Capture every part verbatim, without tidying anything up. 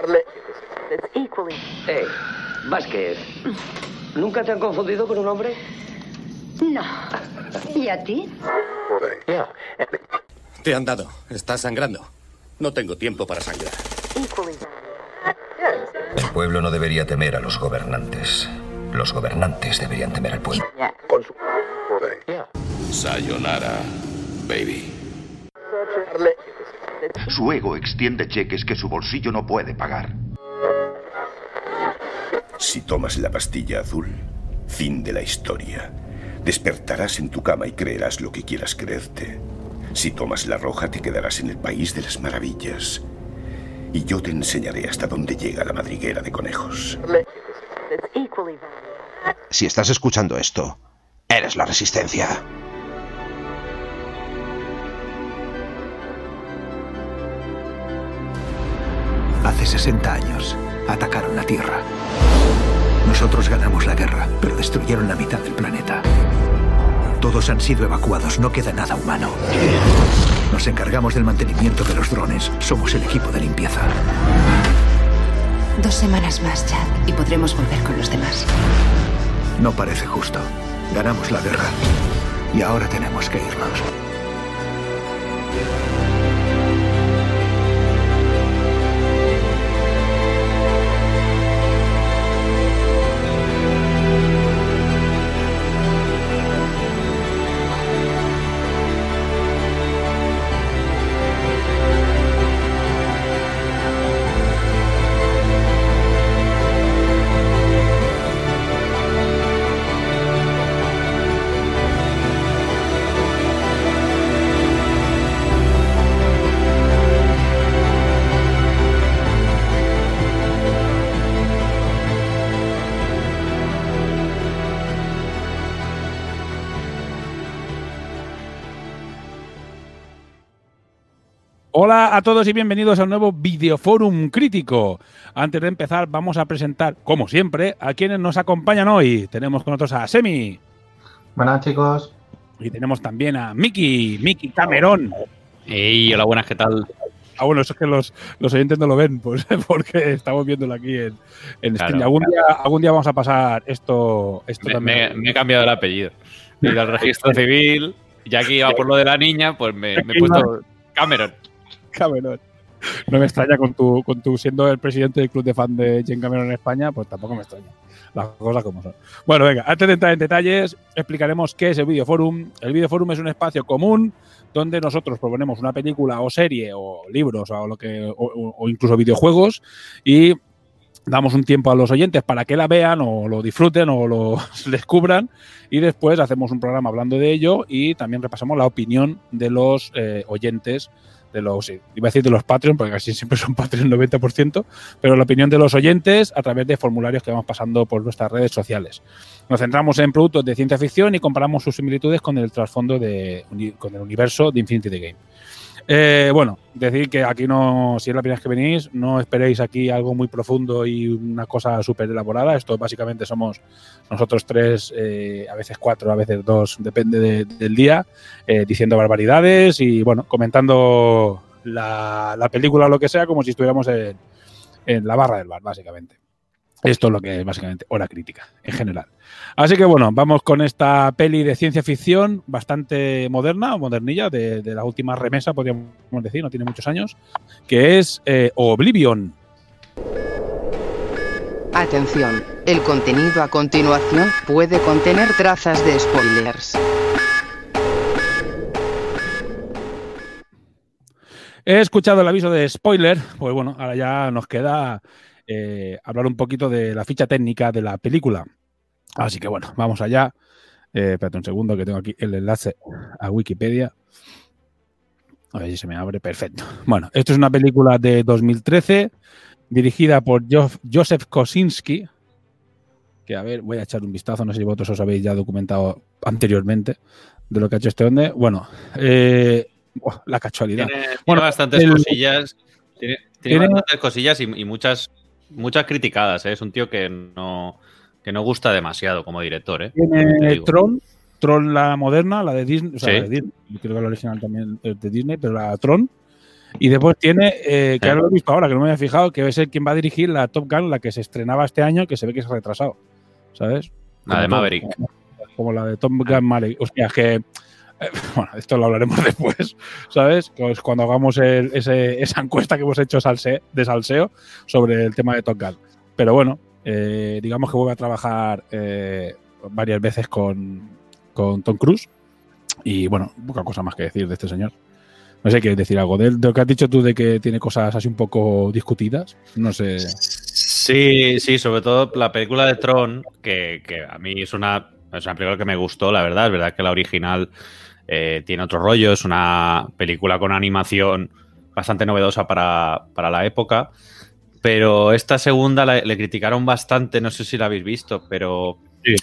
Eh, Vázquez, ¿nunca te han confundido con un hombre? No. ¿Y a ti? Te han dado. Estás sangrando. No tengo tiempo para sangrar. El pueblo no debería temer a los gobernantes. Los gobernantes deberían temer al pueblo. Sayonara, baby. Su ego extiende cheques que su bolsillo no puede pagar. Si tomas la pastilla azul, fin de la historia. Despertarás en tu cama y creerás lo que quieras creerte. Si tomas la roja, te quedarás en el país de las maravillas. Y yo te enseñaré hasta dónde llega la madriguera de conejos. Si estás escuchando esto, eres la Resistencia. Hace sesenta años, atacaron la Tierra. Nosotros ganamos la guerra, pero destruyeron la mitad del planeta. Todos han sido evacuados, no queda nada humano. Nos encargamos del mantenimiento de los drones. Somos el equipo de limpieza. Dos semanas más, Jack, y podremos volver con los demás. No parece justo. Ganamos la guerra. Y ahora tenemos que irnos. Hola a todos y bienvenidos a un nuevo Videoforum Crítico. Antes de empezar vamos a presentar, como siempre, a quienes nos acompañan hoy. Tenemos con nosotros a Semi. Buenas, chicos. Y tenemos también a Miki, Miki Cameron. Hey, hola, buenas, ¿qué tal? Ah, bueno, eso es que los, los oyentes no lo ven, pues porque estamos viéndolo aquí en, en Claro. Steam. Algún día, algún día vamos a pasar esto, esto Me, también. me- me he cambiado el apellido. He ido al registro civil, ya que iba por lo de la niña, pues me, me he puesto Cameron. Cameron. No me extraña con tu, con tu siendo el presidente del club de fan de Jane Cameron en España, pues tampoco me extraña. Las cosas como son. Bueno, venga, antes de entrar en detalles, explicaremos qué es el Videoforum. El Videoforum es un espacio común donde nosotros proponemos una película o serie o libros o lo que o, o incluso videojuegos y damos un tiempo a los oyentes para que la vean o lo disfruten o lo descubran y después hacemos un programa hablando de ello y también repasamos la opinión de los eh, oyentes de los, sí, iba a decir de los Patreon, porque casi siempre son Patreon noventa por ciento, pero la opinión de los oyentes a través de formularios que vamos pasando por nuestras redes sociales. Nos centramos en productos de ciencia ficción y comparamos sus similitudes con el trasfondo de con el universo de Infinity the Game. Eh, bueno, decir que aquí no, si es la primera vez que venís, no esperéis aquí algo muy profundo y una cosa súper elaborada. Esto básicamente somos nosotros tres, eh, a veces cuatro, a veces dos, depende de, del día, eh, diciendo barbaridades y bueno, comentando la, la película o lo que sea como si estuviéramos en, en la barra del bar, básicamente. Esto es lo que es básicamente hora crítica, en general. Así que bueno, vamos con esta peli de ciencia ficción bastante moderna o modernilla, de, de la última remesa, podríamos decir, no tiene muchos años, que es eh, Oblivion. Atención, el contenido a continuación puede contener trazas de spoilers. He escuchado el aviso de spoiler, pues bueno, ahora ya nos queda eh, hablar un poquito de la ficha técnica de la película. Así que bueno, vamos allá. Eh, espérate un segundo que tengo aquí el enlace a Wikipedia. A ver si se me abre. Perfecto. Bueno, esto es una película de dos mil trece dirigida por Jo- Joseph Kosinski. Que a ver, voy a echar un vistazo. No sé si vosotros os habéis ya documentado anteriormente de lo que ha hecho este hombre. Bueno, eh, oh, la casualidad. Tiene, tiene bueno, bastantes el- cosillas. Tiene, tiene tiene- bastantes cosillas y, y muchas, muchas criticadas, ¿eh? Es un tío que no, que no gusta demasiado como director, ¿eh? Te Tiene digo. Tron, Tron la moderna, la de Disney, o sea, Sí. la de Disney, creo que la original también es de Disney, pero la Tron. Y después tiene, eh, que ahora lo he visto ahora, que no me había fijado, que es el quien va a dirigir la Top Gun, la que se estrenaba este año, que se ve que se ha retrasado, ¿sabes? La de Maverick. Como, como la de Top Gun Maverick. O sea, que… Eh, bueno, esto lo hablaremos después, ¿sabes? Pues cuando hagamos el, ese, esa encuesta que hemos hecho salse, de salseo sobre el tema de Top Gun. Pero bueno, eh, digamos que vuelve a trabajar eh, varias veces con, con Tom Cruise. Y bueno, poca cosa más que decir de este señor. No sé, ¿quieres decir algo de él? De lo que has dicho tú de que tiene cosas así un poco discutidas. No sé. Sí, sí, sobre todo la película de Tron, que, que a mí es una, es una película que me gustó, la verdad. Es verdad que la original eh, tiene otro rollo. Es una película con animación bastante novedosa para, para la época. Pero esta segunda la, le criticaron bastante, no sé si la habéis visto, pero sí.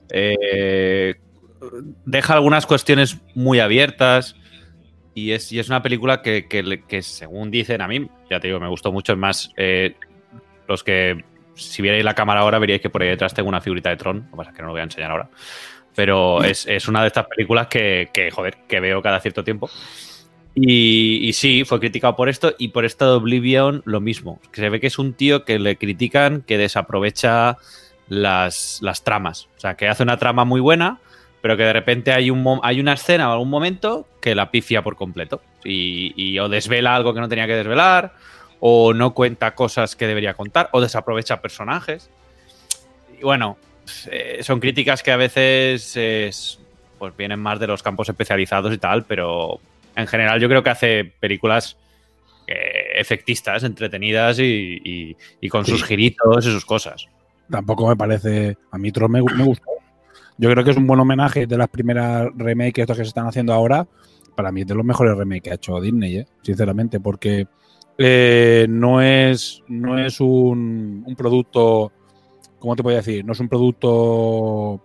eh, deja algunas cuestiones muy abiertas. Y es, y es una película que, que, que, según dicen, a mí, ya te digo, me gustó mucho. Es más, eh, los que, si vierais la cámara ahora, veríais que por ahí detrás tengo una figurita de Tron. Lo que pasa es que no lo voy a enseñar ahora. Pero es, es una de estas películas que, que, joder, que veo cada cierto tiempo. Y, y sí, fue criticado por esto. Y por esta de Oblivion, lo mismo. Que se ve que es un tío que le critican, que desaprovecha las, las tramas. O sea, que hace una trama muy buena, pero que de repente hay, un, hay una escena o algún momento que la pifia por completo. Y, y o desvela algo que no tenía que desvelar, o no cuenta cosas que debería contar, o desaprovecha personajes. Y bueno, eh, son críticas que a veces es, pues vienen más de los campos especializados y tal, pero en general yo creo que hace películas eh, efectistas, entretenidas y, y, y con sí. sus giritos y sus cosas. Tampoco me parece… A mí Tron me, me gustó. Yo creo que es un buen homenaje de las primeras remakes estos que se están haciendo ahora. Para mí es de los mejores remakes que ha hecho Disney, ¿eh? Sinceramente, porque eh, no es, no es un, un producto, ¿cómo te voy a decir? No es un producto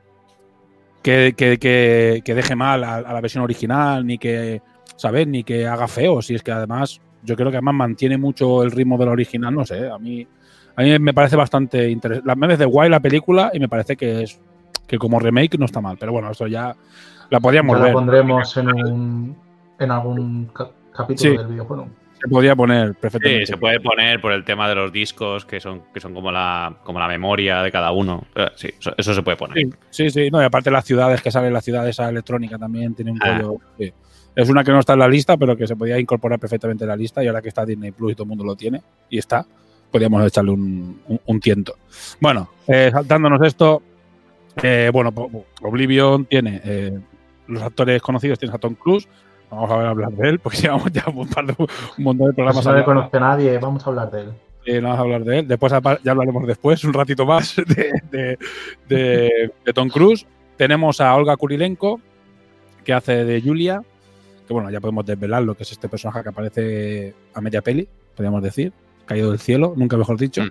que, que, que, que deje mal a, a la versión original, ni que, ¿sabes? Ni que haga feo. Si es que además, yo creo que además mantiene mucho el ritmo de la original, no sé, a mí, a mí me parece bastante interesante. La me parece guay la película y me parece que es que como remake no está mal, pero bueno, esto ya la podríamos ya ver. La pondremos en, un, en algún ca capítulo sí, del videojuego. Se podría poner perfectamente. Sí, se puede poner por el tema de los discos, que son, que son como, la, como la memoria de cada uno. Sí, eso, eso se puede poner. Sí, sí, sí. No, y aparte las ciudades que salen, la ciudad esa electrónica también tiene un rollo. Ah. Sí. Es una que no está en la lista, pero que se podía incorporar perfectamente en la lista, y ahora que está Disney Plus y todo el mundo lo tiene, y está, podríamos echarle un, un, un tiento. Bueno, eh, saltándonos esto… Eh, bueno, Oblivion tiene eh, los actores conocidos, tienes a Tom Cruise, vamos a ver hablar de él, porque llevamos ya un, par de, un montón de programas. No le conoce a nadie, vamos a hablar de él. Eh, no vamos a hablar de él, después ya hablaremos después, un ratito más de, de, de, de Tom Cruise. Tenemos a Olga Kurilenko, que hace de Julia, que bueno, ya podemos desvelar lo que es este personaje que aparece a media peli, podríamos decir, caído del cielo, nunca mejor dicho. Mm.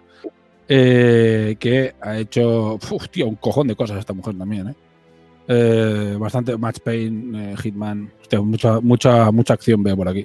Eh, que ha hecho uf, tío, un cojón de cosas esta mujer también, ¿eh? Eh, bastante Max Payne, eh, Hitman, hostia, mucha, mucha, mucha acción veo por aquí.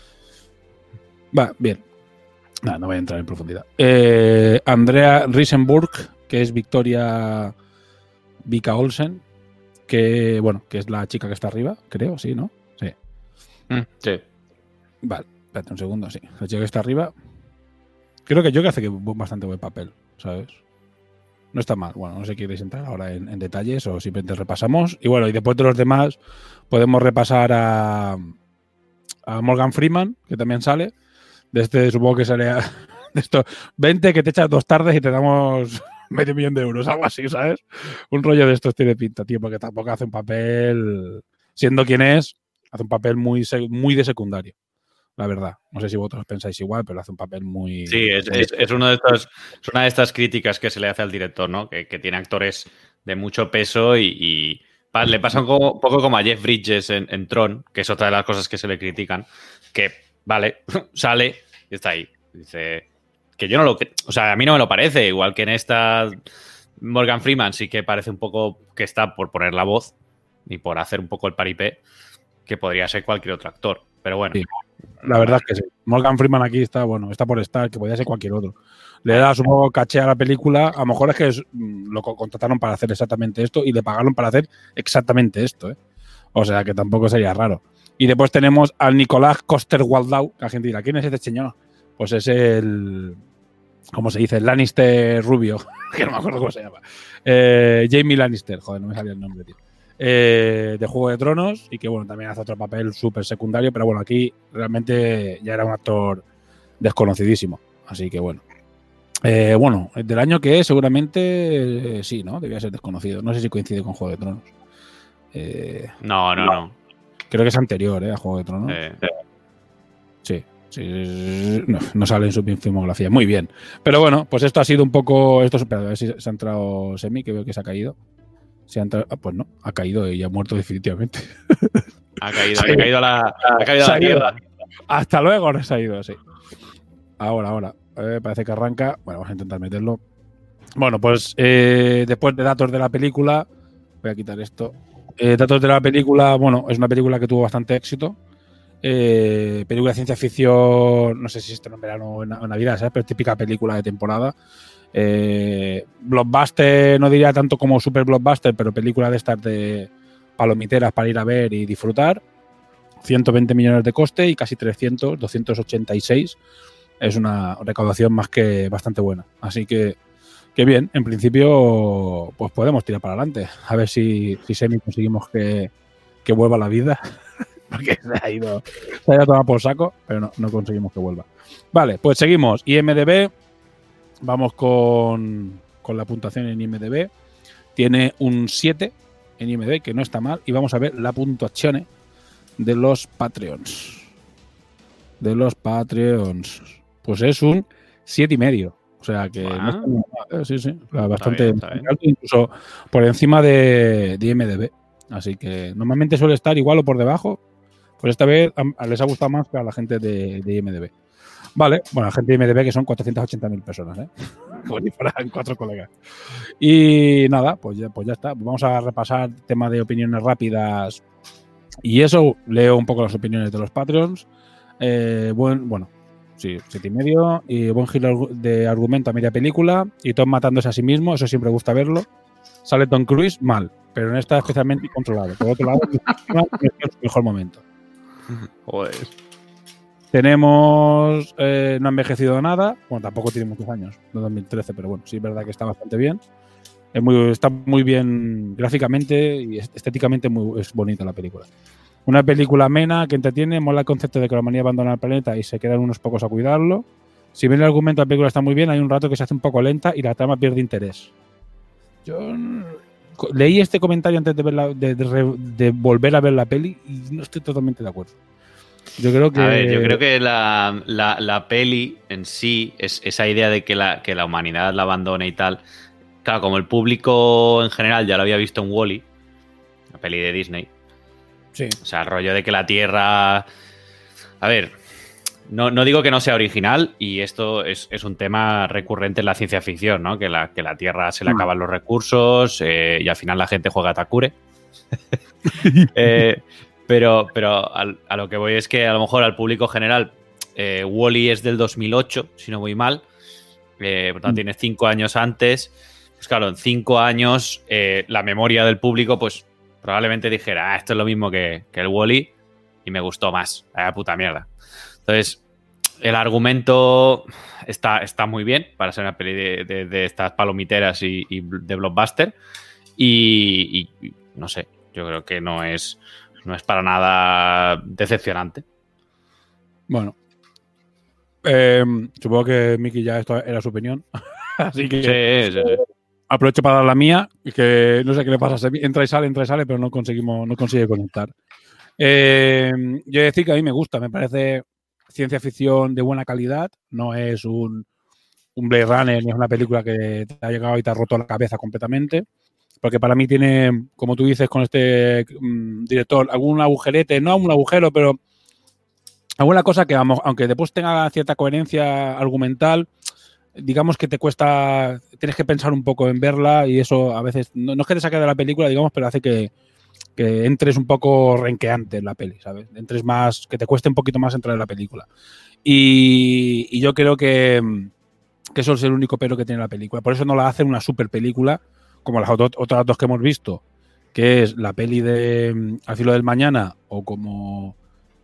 Va, bien. Nah, no voy a entrar en profundidad. Eh, Andrea Rissenburg, que es Victoria Vika Olsen, que bueno, que es la chica que está arriba, creo, sí, ¿no? Sí. Mm, sí. Vale, espérate un segundo, sí. La chica que está arriba. Creo que yo que hace que bastante buen papel, ¿sabes? No está mal. Bueno, no sé si queréis entrar ahora en, en detalles o simplemente repasamos. Y bueno, y después de los demás podemos repasar a, a Morgan Freeman, que también sale. De este supongo que sale a, de esto, vente que te echas dos tardes y te damos medio millón de euros, algo así, ¿sabes? Un rollo de estos tiene pinta, tío, porque tampoco hace un papel, siendo quien es, hace un papel muy, muy de secundario. La verdad, no sé si vosotros pensáis igual, pero hace un papel muy… Sí, es, es, es, uno de estos, es una de estas críticas que se le hace al director, ¿no? Que, que tiene actores de mucho peso y, y pa, le pasa un poco, poco como a Jeff Bridges en, en Tron, que es otra de las cosas que se le critican, que, vale, sale y está ahí. Dice que yo no lo… O sea, a mí no me lo parece, igual que en esta Morgan Freeman sí que parece un poco que está por poner la voz y por hacer un poco el paripé, que podría ser cualquier otro actor. Pero bueno. Sí, la verdad es que sí. Morgan Freeman aquí está, bueno, está por estar, que podría ser cualquier otro. Le da, supongo, caché a la película. A lo mejor es que es, lo contrataron para hacer exactamente esto y le pagaron para hacer exactamente esto, ¿eh? O sea, que tampoco sería raro. Y después tenemos al Nicolás Coster-Waldau, que la gente dirá, ¿quién es este señor? Pues es el, ¿cómo se dice? El Lannister rubio, que no me acuerdo cómo se llama. Eh, Jaime Lannister, joder, no me salía el nombre, tío. Eh, de Juego de Tronos y que, bueno, también hace otro papel súper secundario, pero bueno, aquí realmente ya era un actor desconocidísimo. Así que, bueno. Eh, bueno, del año que es, seguramente eh, sí, ¿no? Debía ser desconocido. No sé si coincide con Juego de Tronos. Eh, no, no, no. Creo que es anterior, ¿eh? A Juego de Tronos. Eh. Sí, sí. No, no sale en su filmografía. Muy bien. Pero bueno, pues esto ha sido un poco. Esto, espera, a ver si se ha entrado Semi, que veo que se ha caído. Se ha entrado, ah, pues no, ha caído y ha muerto definitivamente. Ha caído, ha caído a la, ha caído a la tierra. Hasta luego, ahora se ha ido, sí. Ahora, ahora. Eh, parece que arranca. Bueno, vamos a intentar meterlo. Bueno, pues eh, después de datos de la película. Voy a quitar esto. Eh, datos de la película, bueno, es una película que tuvo bastante éxito. Eh, película de ciencia ficción, no sé si esto en verano o en, en Navidad, ¿sabes? Pero típica película de temporada. Eh, blockbuster, no diría tanto como super blockbuster, pero película de estas de palomiteras para ir a ver y disfrutar. ciento veinte millones de coste y casi trescientos, doscientos ochenta y seis. Es una recaudación más que bastante buena. Así que Qué bien, en principio pues podemos tirar para adelante. A ver si, si Semi conseguimos que, que vuelva a la vida. Porque se ha ido se ha ido a tomar por saco, pero no, no conseguimos que vuelva. Vale, pues seguimos. I M D B. Vamos con, con la puntuación en I M D B. Tiene un siete en I M D B, que no está mal. Y vamos a ver la puntuación de los Patreons. De los Patreons. Pues es un siete y medio. O sea que wow. no está muy mal, sí, sí, bastante está bien, está alto, incluso por encima de, de I M D B. Así que normalmente suele estar igual o por debajo. Pues esta vez a, les ha gustado más que a la gente de, de I M D B. Vale, bueno, la gente de I M D B que son cuatrocientas ochenta mil personas, ¿eh? Como si fueran cuatro colegas. Y nada, pues ya, pues ya está. Vamos a repasar tema de opiniones rápidas. Y eso, leo un poco las opiniones de los Patreons. Eh, buen, bueno. Sí, siete y medio. Y buen giro de argumento a media película. Y Tom matándose a sí mismo, eso siempre gusta verlo. Sale Tom Cruise, mal, pero en esta especialmente controlado. Por otro lado, es su mejor momento. Joder. Tenemos eh, no ha envejecido nada. Bueno, tampoco tiene muchos años, de dos mil trece, pero bueno, sí es verdad que está bastante bien. Es muy, está muy bien gráficamente y estéticamente muy, es bonita la película. Una película amena que entretiene, mola el concepto de que la humanidad abandona el planeta y se quedan unos pocos a cuidarlo. Si bien el argumento de la película está muy bien, hay un rato que se hace un poco lenta y la trama pierde interés. Yo leí este comentario antes de, ver la, de, de, de volver a ver la peli y no estoy totalmente de acuerdo. Yo creo que, a ver, yo creo que la, la, la peli en sí, es esa idea de que la, que la humanidad la abandone y tal. Claro, como el público en general ya lo había visto en Wall-E, la peli de Disney. Sí. O sea, el rollo de que la Tierra... A ver, no, no digo que no sea original, y esto es, es un tema recurrente en la ciencia ficción, ¿no? Que la, que la Tierra se le acaban los recursos eh, y al final la gente juega a Takure. eh, pero pero a, a lo que voy es que a lo mejor al público general eh, Wall-E es del dos mil ocho, si no voy mal. Eh, por tanto, mm. tiene cinco años antes. Pues claro, en cinco años eh, la memoria del público pues probablemente dijera, ah, esto es lo mismo que, que el Wall-E y me gustó más. Vaya puta mierda. Entonces, el argumento está, está muy bien para ser una peli de, de, de estas palomiteras y, y de blockbuster. Y, y no sé, yo creo que no es, no es para nada decepcionante. Bueno. Eh, supongo que Miki ya esto era su opinión. Así que sí, sí, sí. Aprovecho para dar la mía, que no sé qué le pasa. Entra y sale, entra y sale, pero no conseguimos, no consigue conectar. Eh, yo he de decir que a mí me gusta, me parece ciencia ficción de buena calidad. No es un, un Blade Runner ni es una película que te ha llegado y te ha roto la cabeza completamente. Porque para mí tiene, como tú dices con este um, director, algún agujerete, no un agujero, pero alguna cosa que, aunque después tenga cierta coherencia argumental, digamos que te cuesta, tienes que pensar un poco en verla y eso a veces, no, no es que te saque de la película, digamos, pero hace que, que entres un poco renqueante en la peli, ¿sabes? Entres más, que te cueste un poquito más entrar en la película. Y, y yo creo que, que eso es el único pero que tiene la película. Por eso no la hacen una super película como las otras, otras dos que hemos visto, que es la peli de Al filo del mañana o como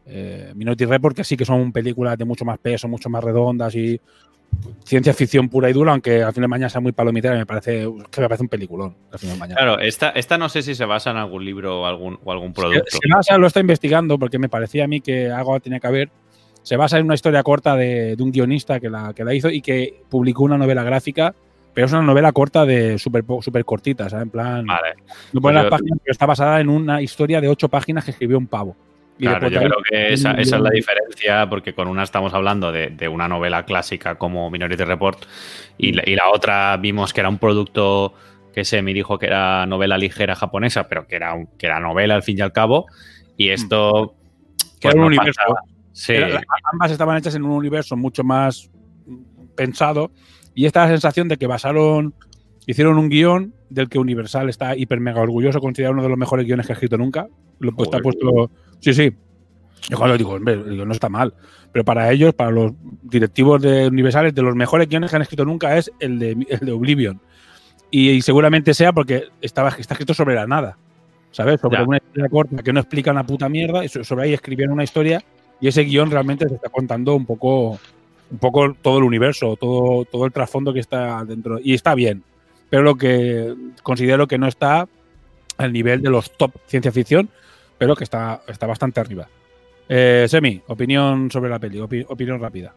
Eh, Minority Report, que sí que son películas de mucho más peso, mucho más redondas y ciencia ficción pura y dura, aunque al final de mañana sea muy palomitera, me parece que me parece un peliculón. Al final de mañana. Claro, esta, esta no sé si se basa en algún libro o algún, o algún producto. Se, se basa, lo está investigando porque me parecía a mí que algo tenía que haber. Se basa en una historia corta de, de un guionista que la, que la hizo y que publicó una novela gráfica, pero es una novela corta de súper super cortita, ¿sabes? En plan, vale. no pone las páginas, pero está basada en una historia de ocho páginas que escribió un pavo. Y claro, yo ahí, creo que esa, esa es la diferencia, porque con una estamos hablando de, de una novela clásica como Minority Report y la, y la otra vimos que era un producto que Semi dijo que era novela ligera japonesa, pero que era, un, que era novela al fin y al cabo, y esto... Que pues, era un no universo. Pasa, sí. Era, ambas estaban hechas en un universo mucho más pensado y esta es la sensación de que basaron... Hicieron un guión del que Universal está hiper mega orgulloso, considerado uno de los mejores guiones que ha escrito nunca. Lo pues, está puesto. Sí, sí. Yo cuando digo, hombre, no está mal. Pero para ellos, para los directivos de Universal, de los mejores guiones que han escrito nunca es el de, el de Oblivion. Y, y seguramente sea porque estaba, está escrito sobre la nada. ¿Sabes? Sobre ya. Una historia corta que no explica una puta mierda. Y sobre ahí escribieron una historia. Y ese guión realmente se está contando un poco, un poco todo el universo, todo, todo el trasfondo que está dentro. Y está bien. Pero lo que considero que no está al nivel de los top ciencia ficción, pero que está, está bastante arriba. Eh, Semi, opinión sobre la peli, opi opinión rápida.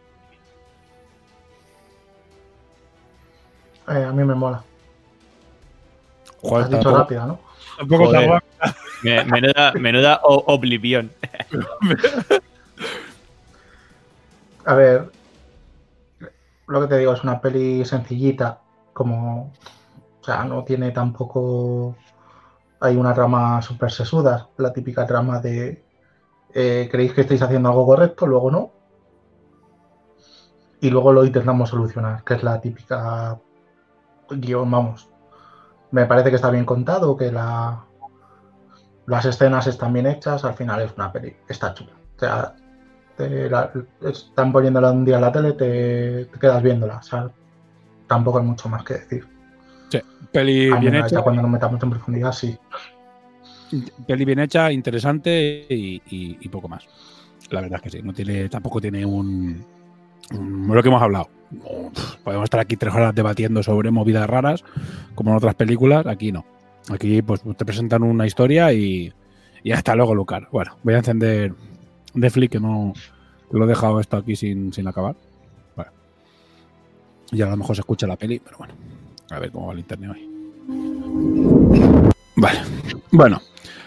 Eh, a mí me mola. Joder, Has dicho rápida, ¿no? Tampoco Joder. Menuda, menuda Oblivion. A ver, lo que te digo, es una peli sencillita, como... O sea, no tiene tampoco... Hay una trama súper sesuda, la típica trama de... Eh, ¿creéis que estáis haciendo algo correcto? Luego no. Y luego lo intentamos solucionar, que es la típica guión, vamos. Me parece que está bien contado, que la... las escenas están bien hechas, al final es una peli, está chula. O sea, te la... están poniéndola un día en la tele, te, te quedas viéndola. O sea, tampoco hay mucho más que decir. Sí, peli ah, bien mira, hecha. Ya cuando nos metamos en profundidad, sí. Peli bien hecha, interesante y, y, y poco más. La verdad es que sí. No tiene, tampoco tiene un, un lo que hemos hablado. Podemos estar aquí tres horas debatiendo sobre movidas raras, como en otras películas. Aquí no. Aquí pues te presentan una historia y, y hasta luego, Lucar. Bueno, voy a encender Netflix, que no que lo he dejado esto aquí sin, sin acabar. Bueno. Y a lo mejor se escucha la peli, pero bueno. A ver cómo va el internet hoy. Vale. Bueno.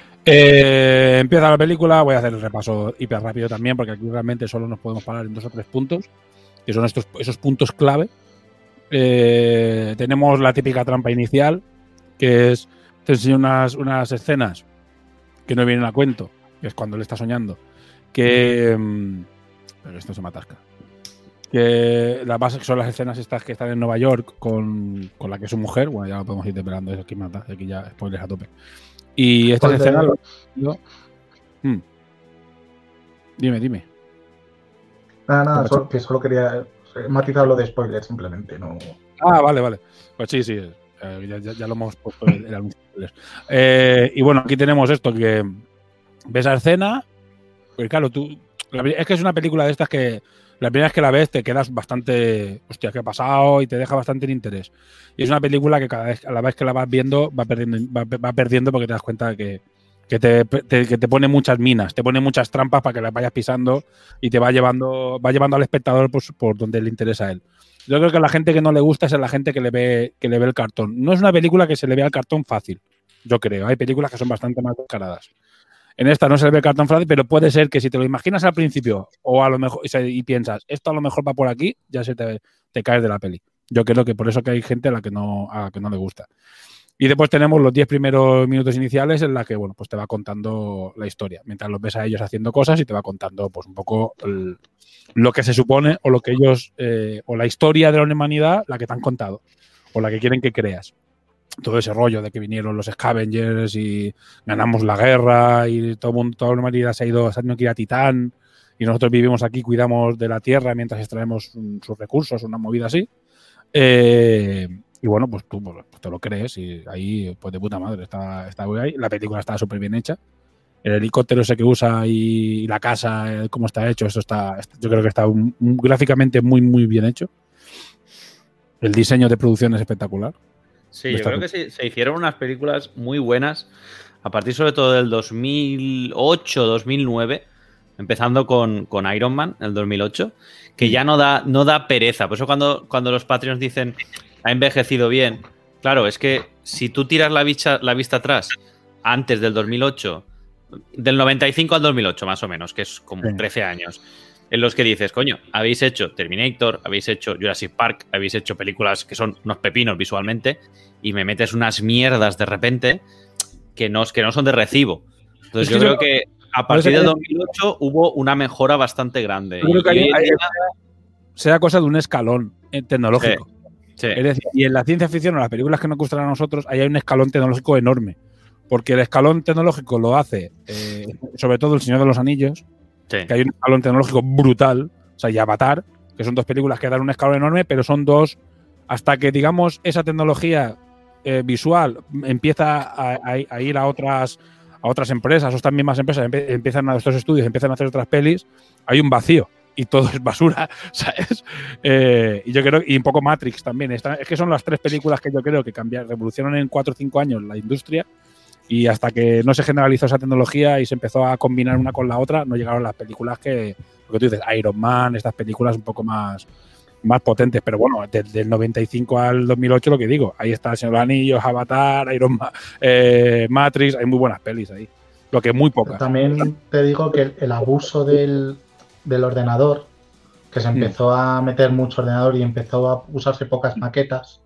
Eh, empieza la película. Voy a hacer el repaso hiper rápido también, porque aquí realmente solo nos podemos parar en dos o tres puntos, que son estos, esos puntos clave. Eh, tenemos la típica trampa inicial, que es, te enseño unas, unas escenas que no vienen a cuento, que es cuando él está soñando. Que... Pero esto se me atasca. Que las bases son las escenas estas que están en Nueva York con, con la que es su mujer. Bueno, ya lo podemos ir desvelando, eso aquí mata, aquí ya spoilers a tope. Y estas Spoiler. escenas... Yo, hmm. Dime, dime. Nada, nada, solo, que solo quería matizar lo de spoiler, simplemente. No... Ah, vale, vale. Pues sí, sí, eh, ya, ya, ya lo hemos puesto en el anuncio. Eh, y bueno, aquí tenemos esto, que ves la escena, pues claro, tú... Es que es una película de estas que la primera vez que la ves te quedas bastante, hostia, ¿qué ha pasado? Y te deja bastante en interés. Y es una película que cada vez, a la vez que la vas viendo va perdiendo, va, va perdiendo porque te das cuenta de que, que, te, te, que te pone muchas minas, te pone muchas trampas para que las vayas pisando y te va llevando, va llevando al espectador pues, por donde le interesa a él. Yo creo que la gente que no le gusta es la gente que le ve, que le ve el cartón. No es una película que se le vea el cartón fácil, yo creo. Hay películas que son bastante más descaradas. En esta no se le ve el cartón fácil, pero puede ser que si te lo imaginas al principio o a lo mejor y piensas, esto a lo mejor va por aquí, ya se te, te caes de la peli. Yo creo que por eso que hay gente a la que no, a la que no le gusta. Y después tenemos los diez primeros minutos iniciales en la que, bueno, pues te va contando la historia. Mientras los ves a ellos haciendo cosas y te va contando, pues, un poco el, lo que se supone o lo que ellos, eh, o la historia de la humanidad, la que te han contado o la que quieren que creas. Todo ese rollo de que vinieron los Scavengers y ganamos la guerra y todo mundo, toda la humanidad se ha ido, se ha tenido que ir a Titán y nosotros vivimos aquí, cuidamos de la Tierra mientras extraemos um, sus recursos, una movida así. Eh, y bueno, pues tú pues, te lo crees y ahí, pues de puta madre, está, está ahí. La película está súper bien hecha. el helicóptero ese que usa y la casa, eh, cómo está hecho, eso está, yo creo que está un, un, gráficamente muy, muy bien hecho. El diseño de producción es espectacular. Sí, yo creo que se, se hicieron unas películas muy buenas a partir sobre todo del dos mil ocho, dos mil nueve, empezando con, con Iron Man, el dos mil ocho, que ya no da, no da pereza. Por eso cuando, cuando los Patreons dicen ha envejecido bien, claro, es que si tú tiras la, bicha, la vista atrás antes del dos mil ocho, del noventa y cinco al dos mil ocho más o menos, que es como sí. trece años, en los que dices, coño, habéis hecho Terminator, habéis hecho Jurassic Park, habéis hecho películas que son unos pepinos visualmente y me metes unas mierdas de repente que no, que no son de recibo. Entonces es que yo, yo creo que a partir del dos mil ocho hubo una mejora bastante grande. Yo creo que hay, hay, día... sea cosa de un escalón tecnológico. Sí. Sí. Es decir, y en la ciencia ficción o las películas que nos gustan a nosotros, ahí hay un escalón tecnológico enorme. Porque el escalón tecnológico lo hace, eh, sobre todo El Señor de los Anillos, sí. que hay un escalón tecnológico brutal, o sea, y Avatar, que son dos películas que dan un escalón enorme, pero son dos, hasta que, digamos, esa tecnología eh, visual empieza a, a, a ir a otras, a otras empresas, o estas mismas empresas empiezan a estos estudios, empiezan a hacer otras pelis, hay un vacío. Y todo es basura, ¿sabes? Eh, y yo creo, y un poco Matrix también. Está, es que son las tres películas que yo creo que cambiaron, revolucionaron en cuatro o cinco años la industria y hasta que no se generalizó esa tecnología y se empezó a combinar una con la otra, no llegaron las películas que, lo que tú dices, Iron Man, estas películas un poco más, más potentes. Pero bueno, desde el noventa y cinco al dos mil ocho, lo que digo, ahí está El Señor de los Anillos, Avatar, Iron Man, eh, Matrix, hay muy buenas pelis ahí. Lo que muy pocas. También te digo que el, el abuso del... del ordenador, que se empezó a meter mucho ordenador y empezó a usarse pocas maquetas,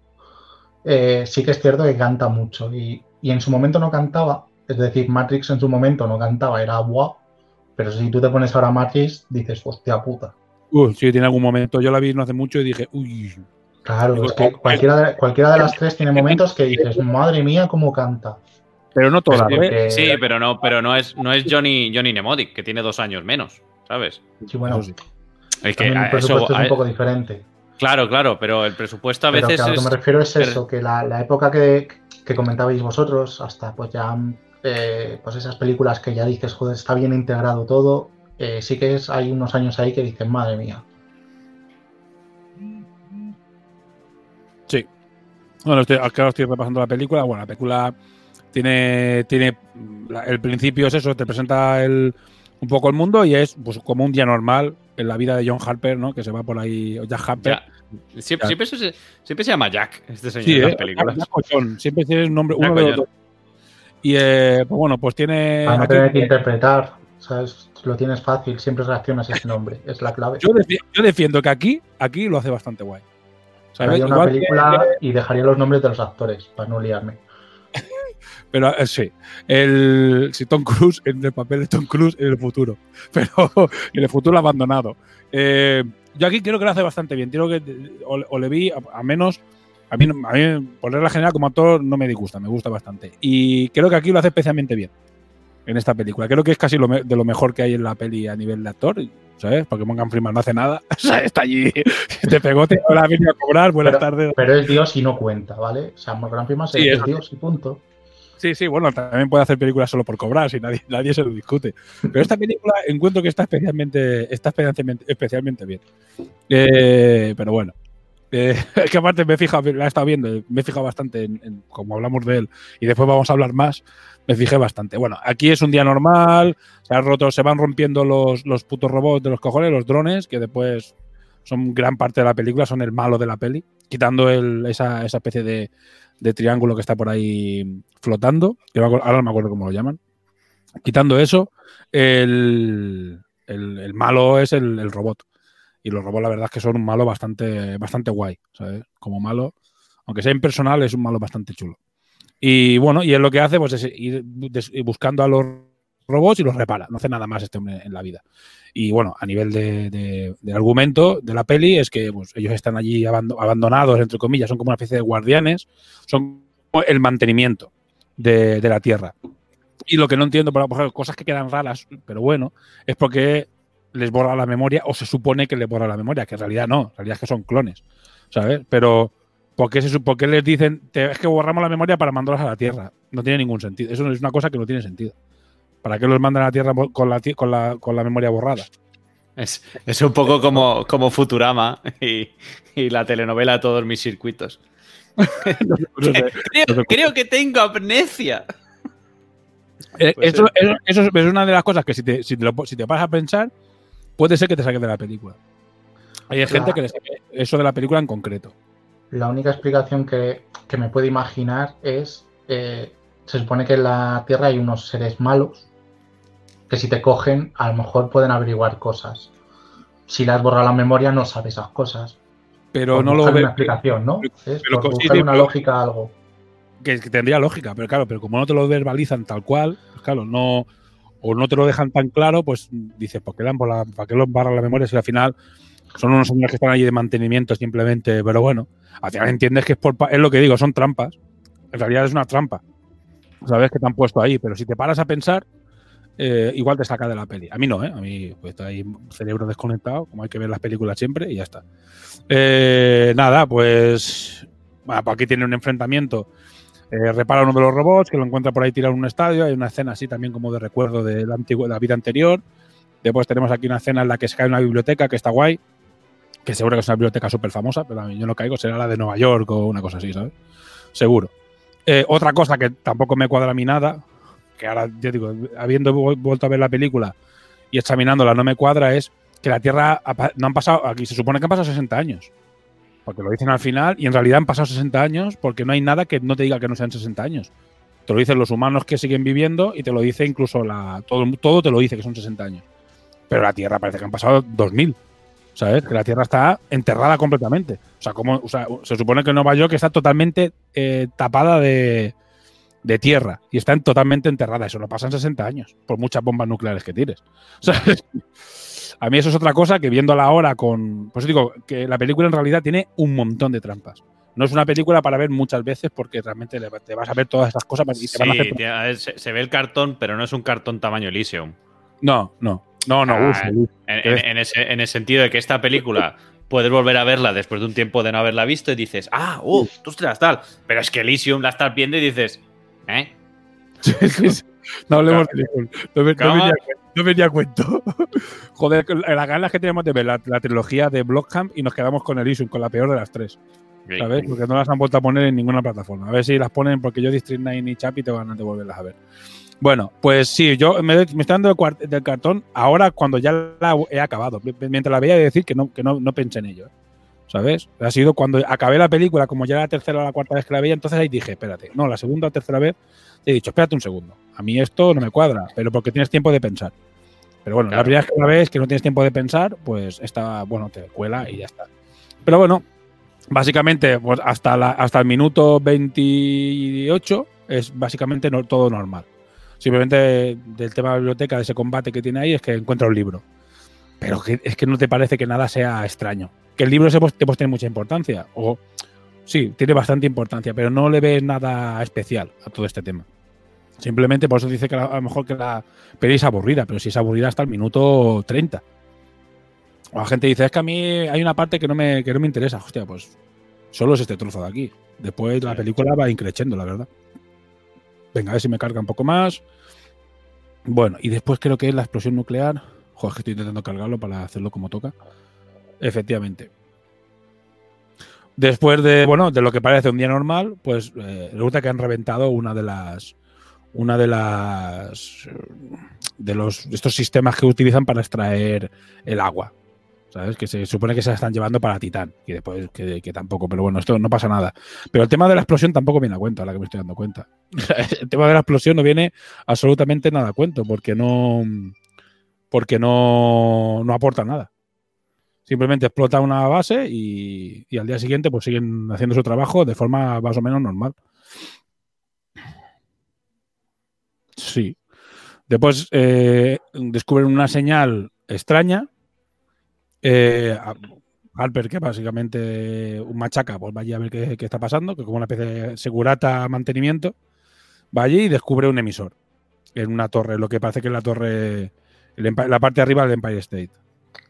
eh, sí que es cierto que canta mucho y, y en su momento no cantaba, es decir, Matrix en su momento no cantaba, era guau, pero si tú te pones ahora Matrix dices, hostia puta. Uy, sí, tiene algún momento, yo la vi no hace mucho y dije, uy. Claro, digo, es que cualquiera de, cualquiera de las tres tiene momentos que dices, madre mía, cómo canta. Pero no todas, ¿eh? Sí, pero no, pero no es, no es Johnny, Johnny Mnemonic, que tiene dos años menos. ¿Sabes? Sí, bueno, sí. Es que el presupuesto eso, es un poco diferente. Claro, claro, pero el presupuesto a pero veces que a lo que es... me refiero es eso, que la, la época que, que comentabais vosotros, hasta pues ya eh, pues esas películas que ya dices, joder, está bien integrado todo, eh, sí que es, hay unos años ahí que dicen, madre mía. Sí. Bueno, estoy, claro, estoy repasando la película. Bueno, la película tiene, tiene el principio es eso, te presenta el un poco el mundo y es pues como un día normal en la vida de John Harper, ¿no? Que se va por ahí, o Jack Harper. Ya. Siempre, siempre, se, siempre se llama Jack, este señor sí, en las eh, películas. Jack John, siempre tiene un nombre, uno de los dos. Y eh, pues bueno, pues tiene... Para no tener que interpretar, ¿sabes? Lo tienes fácil, siempre reaccionas a ese nombre, es la clave. Yo defiendo, yo defiendo que aquí, aquí lo hace bastante guay. ¿Sabes? Haría una Igual película que... y dejaría los nombres de los actores, para no liarme. Pero eh, sí, el si Tom Cruise en el papel de Tom Cruise en el futuro, pero en el futuro abandonado. Eh, yo aquí creo que lo hace bastante bien. Creo que o, o le vi, a, a menos, a mí, a mí por regla general como actor no me disgusta, me gusta bastante. Y creo que aquí lo hace especialmente bien en esta película. Creo que es casi lo me, de lo mejor que hay en la peli a nivel de actor, ¿sabes? Porque Morgan Freeman no hace nada, o sea, está allí, te pegó, te ha venido a cobrar, buenas pero, tardes. Pero es Dios y no cuenta, ¿vale? O sea, Morgan Freeman sí, es, es Dios y punto. Sí, sí, bueno, también puede hacer películas solo por cobrar, si nadie, nadie se lo discute. Pero esta película encuentro que está especialmente, está especialmente, especialmente bien. Eh, pero bueno, eh, es que aparte me he fijado, la he estado viendo, me he fijado bastante en, en como hablamos de él y después vamos a hablar más, me fijé bastante. Bueno, aquí es un día normal, se han roto, se van rompiendo los, los putos robots de los cojones, los drones, que después son gran parte de la película, son el malo de la peli, quitando el, esa, esa especie de de triángulo que está por ahí flotando, que ahora no me acuerdo cómo lo llaman. Quitando eso, el, el, el malo es el, el robot. Y los robots la verdad es que son un malo bastante, bastante guay, ¿sabes? Como malo, aunque sea impersonal, es un malo bastante chulo. Y bueno, y él lo que hace pues, es ir buscando a los robots y los repara. No hace nada más este hombre en la vida. Y bueno, a nivel de, de, de argumento de la peli es que pues, ellos están allí abandonados, entre comillas, son como una especie de guardianes, son el mantenimiento de, de la Tierra. Y lo que no entiendo, por ejemplo, cosas que quedan raras, pero bueno, es porque les borra la memoria o se supone que les borra la memoria, que en realidad no, en realidad es que son clones, ¿sabes? Pero ¿por qué, se, por qué les dicen, te, es que borramos la memoria para mandarlos a la Tierra? No tiene ningún sentido, eso es una cosa que no tiene sentido. ¿Para qué los mandan a la Tierra con la, con la, con la memoria borrada? Es, es un poco como, como Futurama y, y la telenovela Todos mis circuitos. no sé, no sé, creo, no sé. creo que tengo amnesia. Eh, Pues eso, sí. eso, eso es una de las cosas que si te, si te, lo, si te vas a pensar, puede ser que te saques de la película. Hay La- gente que le saque eso de la película en concreto. La única explicación que, que me puedo imaginar es, eh, se supone que en la Tierra hay unos seres malos que si te cogen a lo mejor pueden averiguar cosas. Si le has borrado la memoria no sabes esas cosas. Pero Por no lo buscar ves. una explicación, ¿no? Es pero por sí, buscar sí, una pero- lógica a algo. Que, que tendría lógica, pero claro, pero como no te lo verbalizan tal cual, pues claro, no. O no te lo dejan tan claro, pues dices, ¿por qué, le han borrado- ¿para qué los barran la memoria si al final son unos señores que están allí de mantenimiento simplemente? Pero bueno, al final entiendes que es, por, pa- es lo que digo, son trampas. En realidad es una trampa. Sabes que te han puesto ahí, pero si te paras a pensar, eh, igual te saca de la peli. A mí no, ¿eh? A mí pues, está ahí cerebro desconectado, como hay que ver las películas siempre, y ya está. Eh, nada, pues, bueno, pues aquí tiene un enfrentamiento. Eh, repara uno de los robots, que lo encuentra por ahí tirado en un estadio. Hay una escena así también como de recuerdo de la, antigua, de la vida anterior. Después tenemos aquí una escena en la que se cae una biblioteca, que está guay, que seguro que es una biblioteca súper famosa, pero a mí yo no caigo, será la de Nueva York o una cosa así, ¿sabes? Seguro. Eh, otra cosa que tampoco me cuadra a mí nada, que ahora, ya digo, habiendo vu- vuelto a ver la película y examinándola no me cuadra, es que la Tierra ha pa- no han pasado, aquí se supone que han pasado sesenta años. Porque lo dicen al final y en realidad han pasado sesenta años porque no hay nada que no te diga que no sean sesenta años. Te lo dicen los humanos que siguen viviendo y te lo dice incluso la. Todo, todo te lo dice que son sesenta años. Pero la Tierra parece que han pasado dos mil. ¿Sabes? Que la Tierra está enterrada completamente. O sea, como, o sea se supone que Nueva York está totalmente eh, tapada de, de tierra y está totalmente enterrada. Eso no pasa en sesenta años, por muchas bombas nucleares que tires. ¿Sabes? A mí eso es otra cosa que viéndola ahora con. Pues digo que la película en realidad tiene un montón de trampas. No es una película para ver muchas veces porque realmente le- te vas a ver todas estas cosas y te van a Sí, hacer. tía, a ver, se, se ve el cartón, pero no es un cartón tamaño Elysium. No, no. No, no, Ah, uf, uf. en, en- en ese, en el sentido de que esta película puedes volver a verla después de un tiempo de no haberla visto y dices, ah, uff, tú ostras, tal. Pero es que Elysium la estás viendo y dices, ¿eh? No hablemos de Elysium. No, me- no ¿Cómo? venía, a cuen- no venía a cuento. Joder, las ganas que tenemos de ver la, la trilogía de Blomkamp y nos quedamos con Elysium, con la peor de las tres. Ok. ¿Sabes? Porque no las han vuelto a poner en ninguna plataforma. A ver si las ponen porque yo District nueve y Chapi tengo ganas de volverlas a ver. Bueno, pues sí, yo me, me estoy dando del, cuart- del cartón ahora cuando ya la he acabado. Mientras la veía decir que no, que no, no pensé en ello. ¿eh? ¿Sabes? Ha sido cuando acabé la película, como ya era la tercera o la cuarta vez que la veía, entonces ahí dije, espérate. No, la segunda o tercera vez he dicho, espérate un segundo. A mí esto no me cuadra, pero porque tienes tiempo de pensar. Pero bueno, Claro. la primera vez que la ves que no tienes tiempo de pensar, pues está, bueno, te cuela y ya está. Pero bueno, básicamente, pues hasta, la, hasta el minuto veintiocho es básicamente no, todo normal. Simplemente del tema de la biblioteca, de ese combate que tiene ahí, es que encuentra un libro. Pero que, es que no te parece que nada sea extraño. Que el libro se pues, te pues, tiene mucha importancia. O sí, tiene bastante importancia, pero no le ves nada especial a todo este tema. Simplemente por eso dice que la- a lo mejor que la peli es aburrida, pero si es aburrida hasta el minuto treinta. O la gente dice, es que a mí hay una parte que no me, que no me interesa. Hostia, pues solo es este trozo de aquí. Después la película va increciendo, la verdad. Venga, a ver si me carga un poco más. Bueno, y después creo que es la explosión nuclear. Joder, que estoy intentando cargarlo para hacerlo como toca. Efectivamente. Después de, bueno, de lo que parece un día normal, pues eh, resulta que han reventado una de las. Una de las. De los de estos sistemas que utilizan para extraer el agua. ¿Sabes? Que se supone que se la están llevando para Titán. Y después que, que tampoco. Pero bueno, esto no pasa nada. Pero el tema de la explosión tampoco viene a cuento, a la que me estoy dando cuenta. El tema de la explosión no viene absolutamente nada a cuento, porque no. Porque no, no aporta nada. Simplemente explota una base y, y al día siguiente pues siguen haciendo su trabajo de forma más o menos normal. Sí. Después eh, descubren una señal extraña. Eh, a- Harper, que básicamente un machaca, pues va allí a ver qué, qué está pasando, que como una especie de segurata mantenimiento, va allí y descubre un emisor en una torre, lo que parece que es la torre, el Empire- la parte de arriba del Empire State.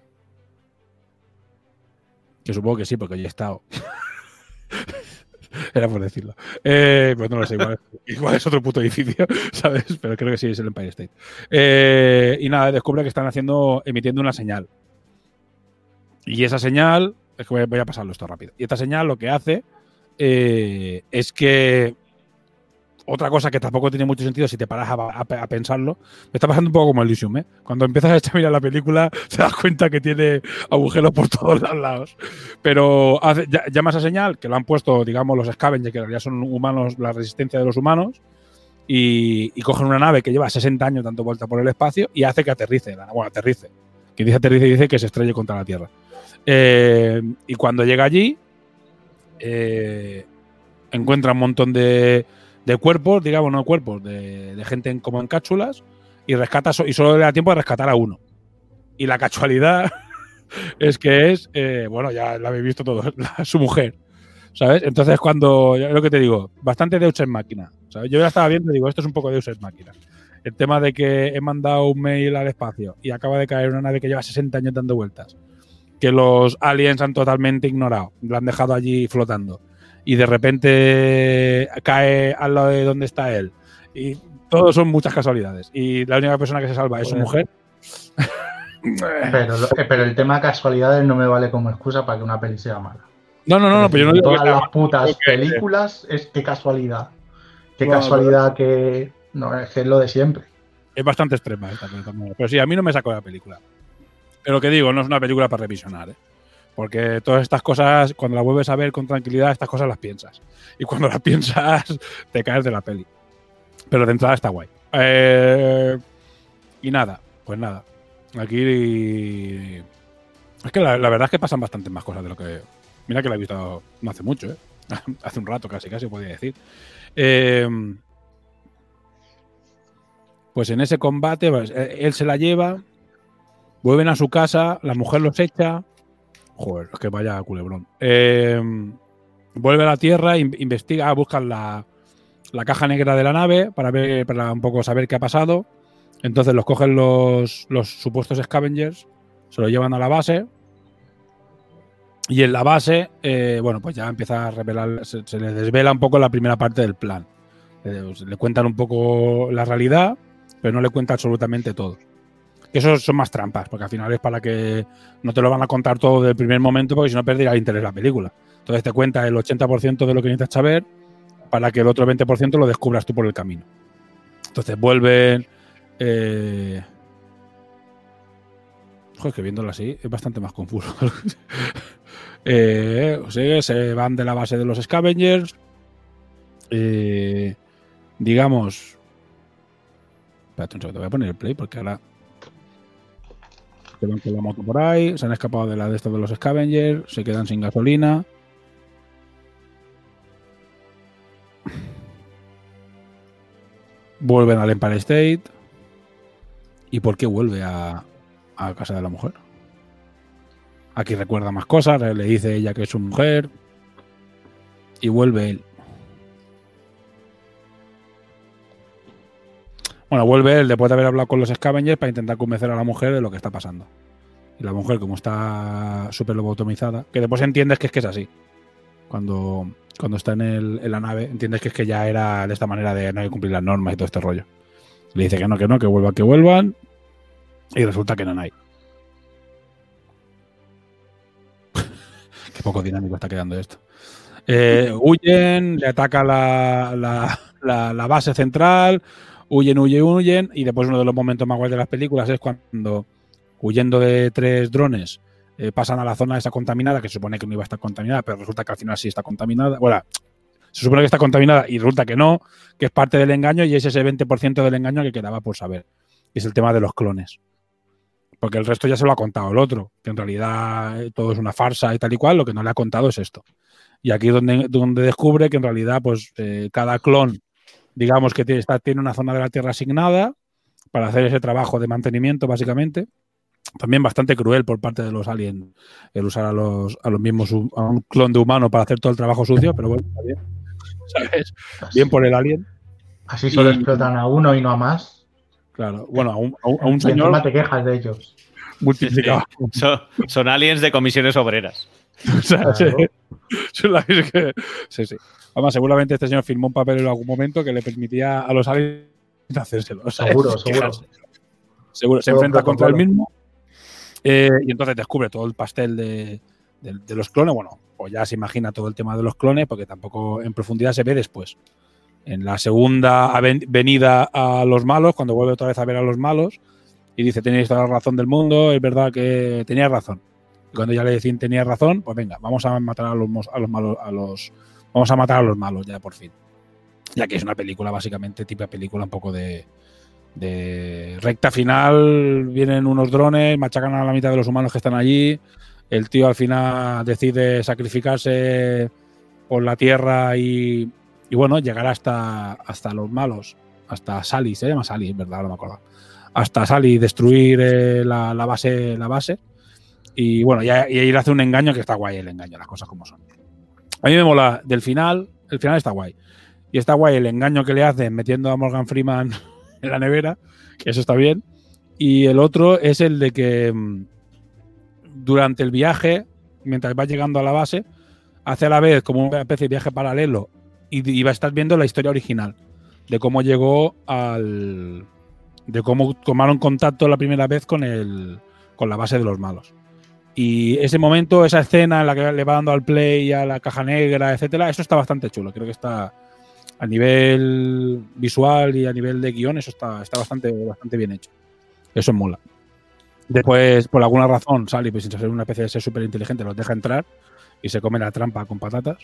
Que supongo que sí, porque ya he estado. Era por decirlo. Eh, pues no lo sé, igual, igual es otro puto edificio, ¿sabes? Pero creo que sí es el Empire State. Eh, y nada, descubre que están haciendo, emitiendo una señal. Y esa señal, es que voy a pasarlo esto rápido. Y esta señal lo que hace eh, es que otra cosa que tampoco tiene mucho sentido si te paras a, a, a pensarlo, me está pasando un poco como Elysium, ¿eh? Cuando empiezas a echar a mirar la película, te das cuenta que tiene agujeros por todos los lados. Pero hace, llama esa señal, que lo han puesto, digamos, los Scavengers, que en realidad son humanos, la resistencia de los humanos, y, y cogen una nave que lleva sesenta años dando vuelta por el espacio y hace que aterrice. Bueno, aterrice. Que dice aterrice y dice que se estrelle contra la Tierra. Eh, y cuando llega allí, eh, encuentra un montón de de cuerpos, digamos, no cuerpos, de, de gente en, como en cápsulas, y rescata so, y solo le da tiempo de rescatar a uno. Y la casualidad es que es, eh, bueno, ya la habéis visto todos, la, su mujer, ¿sabes? Entonces cuando, es lo que te digo, bastante Deus Ex Machina, ¿sabes? Yo ya estaba viendo y digo, esto es un poco Deus Ex Machina. El tema de que he mandado un mail al espacio y acaba de caer una nave que lleva sesenta años dando vueltas, que los aliens han totalmente ignorado, lo han dejado allí flotando, y de repente cae al lado de donde está él. Y todo son muchas casualidades. Y la única persona que se salva es su mujer. Pero, pero el tema casualidades no me vale como excusa para que una peli sea mala. No, no, no, no, pero yo no digo todas que las putas que... películas es qué casualidad. Qué bueno, casualidad pero... que... No, es que es lo de siempre. Es bastante extrema esta película. Pero sí, a mí no me sacó de la película. Pero que digo, no es una película para revisionar, ¿eh? Porque todas estas cosas, cuando las vuelves a ver con tranquilidad, estas cosas las piensas. Y cuando las piensas, te caes de la peli. Pero de entrada está guay. Eh, y nada, pues nada. Aquí... Es que la, la verdad es que pasan bastantes más cosas de lo que... Mira que la he visto no hace mucho, ¿eh? Hace un rato casi, casi podría decir. Eh, pues en ese combate, pues, él se la lleva, vuelven a su casa, la mujer los echa... Joder, es que vaya culebrón. Eh, vuelve a la Tierra, in, investiga, buscan la, la caja negra de la nave para ver, para un poco saber qué ha pasado. Entonces los cogen los, los supuestos Scavengers, se lo llevan a la base. Y en la base, eh, bueno, pues ya empieza a revelar, se, se le desvela un poco la primera parte del plan. Eh, le cuentan un poco la realidad, pero no le cuenta absolutamente todo. Que eso son más trampas, porque al final es para que no te lo van a contar todo del primer momento, porque si no perderá el interés de la película. Entonces te cuenta el ochenta por ciento de lo que necesitas saber para que el otro veinte por ciento lo descubras tú por el camino. Entonces vuelven... Eh... Joder, que viéndolo así es bastante más confuso. eh, o sea, se van de la base de los Scavengers. Eh, digamos... Espérate un segundo, voy a poner el play porque ahora... Se van con la moto por ahí, se han escapado de la de estos de los Scavengers, se quedan sin gasolina. Vuelven al Empire State. ¿Y por qué vuelve a, a casa de la mujer? Aquí recuerda más cosas, le dice ella que es su mujer. Y vuelve él. Bueno, vuelve él después de haber hablado con los Scavengers para intentar convencer a la mujer de lo que está pasando. Y la mujer, como está súper lobotomizada, que después entiendes que es que es así. Cuando, cuando está en, el, en la nave, entiendes que es que ya era de esta manera de no hay que cumplir las normas y todo este rollo. Le dice que no, que no, que vuelvan, que vuelvan. Y resulta que no hay. Qué poco dinámico está quedando esto. Eh, huyen, le ataca la, la, la, la base central. Huyen, huyen, huyen, y después uno de los momentos más guays de las películas es cuando, huyendo de tres drones, eh, pasan a la zona esa contaminada, que se supone que no iba a estar contaminada, pero resulta que al final sí está contaminada. Bueno, se supone que está contaminada y resulta que no, que es parte del engaño y es ese veinte por ciento del engaño que quedaba por saber. Y es el tema de los clones. Porque el resto ya se lo ha contado el otro, que en realidad todo es una farsa y tal y cual, lo que no le ha contado es esto. Y aquí es donde, donde descubre que en realidad pues eh, cada clon, digamos que tiene, está, tiene una zona de la Tierra asignada para hacer ese trabajo de mantenimiento, básicamente. También bastante cruel por parte de los aliens el usar a los, a los mismos, a un clon de humano para hacer todo el trabajo sucio, pero bueno, está bien. ¿Sabes? Bien por el alien. Así solo y, explotan a uno y no a más. Claro, bueno, a un, a un y señor... encima te quejas de ellos. Multiplicado. Sí, son, son aliens de comisiones obreras. O sea, Claro. sí, sí, la- es que- sí, sí. Además, seguramente este señor firmó un papel en algún momento que le permitía a los aliens hacérselo. ¿sabes? Seguro, seguro. Quejarse. Seguro. Se Todo enfrenta contra el protocolo. mismo eh, y entonces descubre todo el pastel de, de- de los clones. Bueno, pues ya se imagina todo el tema de los clones porque tampoco en profundidad se ve después. En la segunda aven- venida a los malos, cuando vuelve otra vez a ver a los malos y dice, tenéis toda la razón del mundo, es verdad que tenía razón. Y cuando ya le decían tenía razón, pues venga, vamos a matar a los, mos- a los malos, a los, vamos a matar a los malos ya por fin. Ya que es una película básicamente, típica película un poco de, de recta final, vienen unos drones, machacan a la mitad de los humanos que están allí, el tío al final decide sacrificarse por la tierra y, y bueno, llegar hasta, hasta los malos, hasta Sally, se llama Sally, es verdad, no me acuerdo. Hasta Sally, destruir eh, la, la base, la base. Y bueno, y, y ahí le hace un engaño que está guay el engaño, las cosas como son. A mí me mola del final, el final está guay. Y está guay el engaño que le hacen metiendo a Morgan Freeman en la nevera, que eso está bien. Y el otro es el de que mm, durante el viaje, mientras va llegando a la base, hace a la vez como una especie de viaje paralelo y, y va a estar viendo la historia original de cómo llegó al... de cómo tomaron contacto la primera vez con, el, con la base de los malos. Y ese momento, esa escena en la que le va dando al play a la caja negra, etcétera, eso está bastante chulo. Creo que está a nivel visual y a nivel de guión, eso está, está bastante, bastante bien hecho. Eso mola. Después, por alguna razón, Sally, pues sin ser una especie de ser súper inteligente, los deja entrar y se come la trampa con patatas.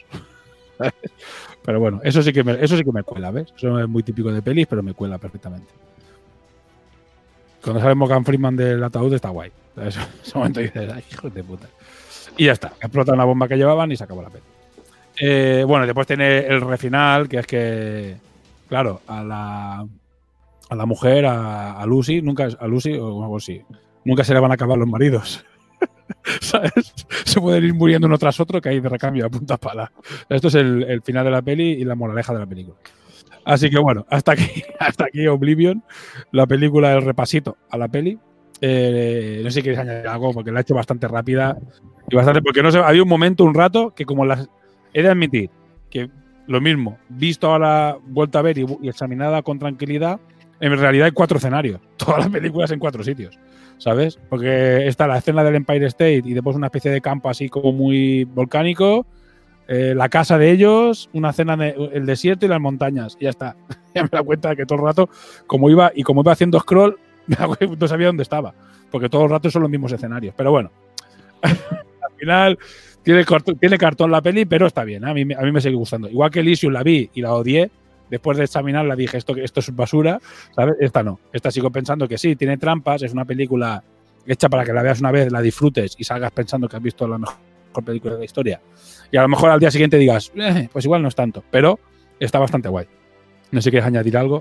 Pero bueno, eso sí que me, eso sí que me cuela, ¿ves? Eso es muy típico de pelis, pero me cuela perfectamente. Cuando sale Morgan Freeman del ataúd está guay. En ese momento dices, ay, hijo de puta. Y ya está. Explota una bomba que llevaban y se acabó la peli. Eh, bueno, después tiene el refinal, que es que, claro, a la, a la mujer, a, a Lucy, nunca, a Lucy o algo así, nunca se le van a acabar los maridos. ¿Sabes? Se pueden ir muriendo uno tras otro que hay de recambio a punta pala. Esto es el, el final de la peli y la moraleja de la película. Así que bueno, hasta aquí, hasta aquí Oblivion, la película del repasito a la peli. Eh, no sé si queréis añadir algo porque la he hecho bastante rápida y bastante porque no sé, había un momento, un rato que como las he de admitir que lo mismo, visto ahora, vuelto a ver y, y examinada con tranquilidad, en realidad hay cuatro escenarios, todas las películas en cuatro sitios, ¿sabes? Porque está la escena del Empire State y después una especie de campo así como muy volcánico. Eh, la casa de ellos, una cena de el desierto y las montañas. Y ya está. Ya me da cuenta de que todo el rato, como iba y como iba haciendo scroll, no sabía dónde estaba. Porque todo el rato son los mismos escenarios. Pero bueno, al final tiene cartón, tiene cartón la peli, pero está bien. ¿eh? A mí, a mí me sigue gustando. Igual que Elysium la vi y la odié. Después de examinarla dije, esto, esto es basura. ¿Sabes? Esta no. Esta sigo pensando que sí, tiene trampas. Es una película hecha para que la veas una vez, la disfrutes y salgas pensando que has visto la mejor película de la historia. Y a lo mejor al día siguiente digas, eh, pues igual no es tanto, pero está bastante guay. No sé si quieres añadir algo.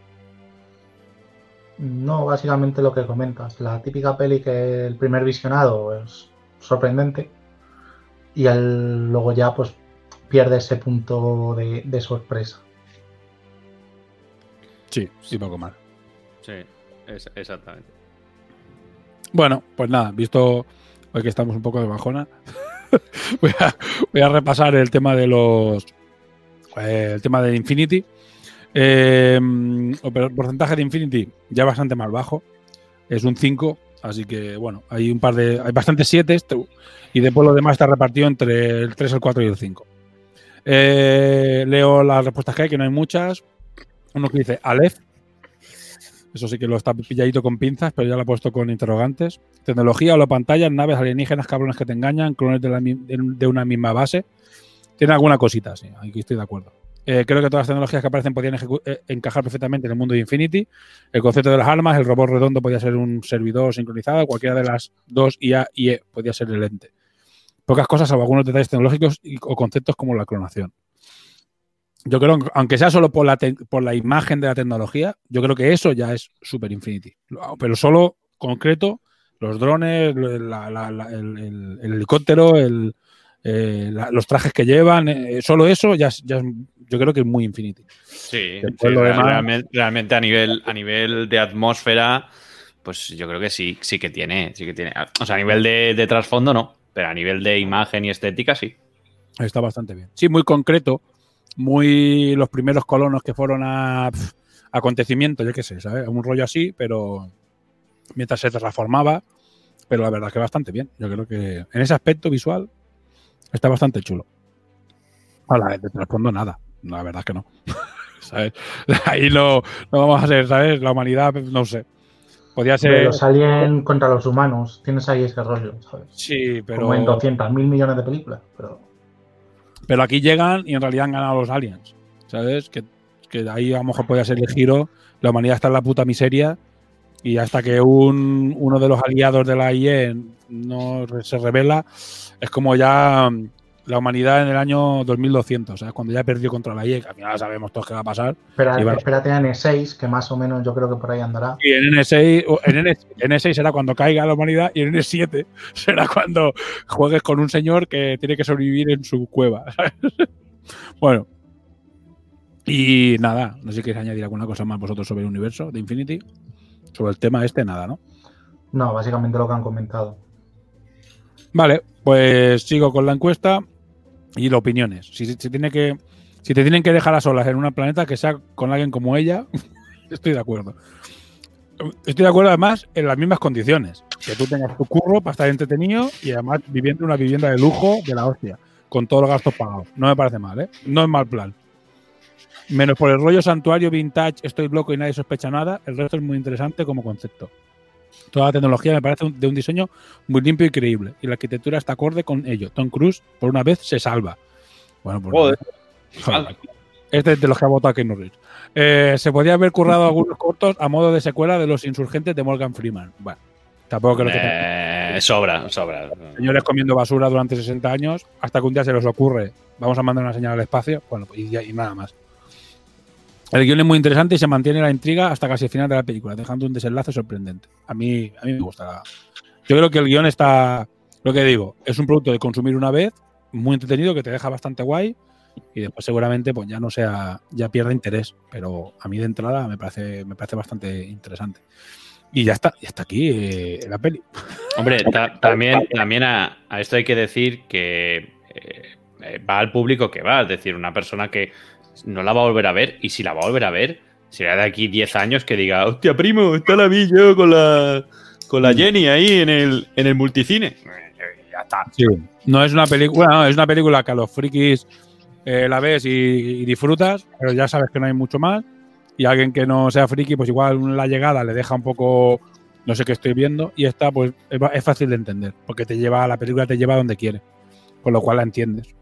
No, básicamente lo que comentas. La típica peli que el primer visionado es sorprendente y el, luego ya pues pierde ese punto de, de sorpresa. Sí, sí, poco más. Sí, es, exactamente. Bueno, pues nada, visto hoy que estamos un poco de bajona, voy, a, voy a repasar el tema de los. Eh, el tema de Infinity. Eh, el porcentaje de Infinity ya bastante más bajo. Es un cinco. Así que, bueno, hay un par de. Hay bastantes siete y después lo demás está repartido entre el tres, el cuatro y el cinco. Eh, leo las respuestas que hay, que no hay muchas. Uno que dice Aleph. Eso sí que lo está pilladito con pinzas, pero ya lo he puesto con interrogantes. Tecnología, holopantallas, naves alienígenas, cabrones que te engañan, clones de, la, de una misma base. Tiene alguna cosita, sí, aquí estoy de acuerdo. Eh, creo que todas las tecnologías que aparecen podrían eh, encajar perfectamente en el mundo de Infinity. El concepto de las armas, el robot redondo podría ser un servidor sincronizado, cualquiera de las dos I A y E podría ser el ente. Pocas cosas, salvo algunos detalles tecnológicos y, o conceptos como la clonación. Yo creo, aunque sea solo por la, te, por la imagen de la tecnología, yo creo que eso ya es Super Infinity. Pero solo concreto, los drones, la, la, la, el, el, el helicóptero, el, eh, la, los trajes que llevan, eh, solo eso ya, ya es, yo creo que es muy Infinity. Sí, sí lo demás, realmente, realmente a nivel, a nivel de atmósfera, pues yo creo que sí, sí que tiene, sí que tiene. O sea, a nivel de, de trasfondo no. pero a nivel de imagen y estética sí. Está bastante bien. Sí, muy concreto, muy los primeros colonos que fueron a pf, acontecimientos, yo qué sé, ¿sabes? Un rollo así, pero mientras se transformaba, pero la verdad es que bastante bien. Yo creo que en ese aspecto visual está bastante chulo. Ahora, de trasfondo nada, la verdad es que no. ¿Sabes? Ahí no, no vamos a ser, ¿sabes? La humanidad, no sé. Podría ser. De los aliens contra los humanos, tienes ahí ese rollo, ¿sabes? Sí, pero. Como en doscientos mil millones de películas, pero. Pero aquí llegan y en realidad han ganado los aliens, ¿sabes? Que, que ahí a lo mejor podría ser el giro. La humanidad está en la puta miseria y hasta que un, uno de los aliados de la I E no se revela, es como ya la humanidad en el año dos mil doscientos, ¿sabes? Cuando ya perdió contra la I E, que al final sabemos todos qué va a pasar. Espera, va... Espérate a N seis, que más o menos yo creo que por ahí andará. Y en N seis, en N, N seis será cuando caiga la humanidad y en N siete será cuando juegues con un señor que tiene que sobrevivir en su cueva, ¿sabes? Bueno. Y nada, no sé si queréis añadir alguna cosa más vosotros sobre el universo de Infinity. Sobre el tema este, nada, ¿no? No, básicamente lo que han comentado. Vale, pues sigo con la encuesta y las opiniones. Si, si, tiene que, si te tienen que dejar a solas en un planeta, que sea con alguien como ella, estoy de acuerdo. Estoy de acuerdo además en las mismas condiciones. Que tú tengas tu curro para estar entretenido y además viviendo una vivienda de lujo de la hostia, con todos los gastos pagados. No me parece mal, ¿eh? No es mal plan. Menos por el rollo santuario vintage, estoy loco y nadie sospecha nada, el resto es muy interesante como concepto. Toda la tecnología me parece de un diseño muy limpio y creíble. Y la arquitectura está acorde con ello. Tom Cruise, por una vez, se salva. Bueno, pues. Joder. Joder. Este es de los que ha votado a Keanu Reeves. Eh, se podía haber currado algunos cortos a modo de secuela de Los Insurgentes de Morgan Freeman. Bueno, tampoco creo que. Eh, sobra, sobra. Señores comiendo basura durante sesenta años, hasta que un día se les ocurre, vamos a mandar una señal al espacio. Bueno, y, y nada más. El guión es muy interesante y se mantiene la intriga hasta casi el final de la película, dejando un desenlace sorprendente. A mí, a mí me gusta. La... Yo creo que el guión está, lo que digo, es un producto de consumir una vez, muy entretenido, que te deja bastante guay y después seguramente pues ya no sea, ya pierda interés. Pero a mí de entrada me parece, me parece bastante interesante. Y ya está, ya está aquí eh, la peli. Hombre, ta también, también a, a esto hay que decir que eh, va al público que va, es decir, una persona que no la va a volver a ver, y si la va a volver a ver, será de aquí diez años que diga, hostia, primo, está la vi yo con la con la Jenny ahí en el, en el multicine. Ya está. Sí. No es una película, no, es una película que a los frikis eh, la ves y, y disfrutas, pero ya sabes que no hay mucho más. Y alguien que no sea friki, pues igual la llegada le deja un poco, no sé qué estoy viendo, y esta pues es, es fácil de entender, porque te lleva, la película te lleva donde quiere, con lo cual la entiendes.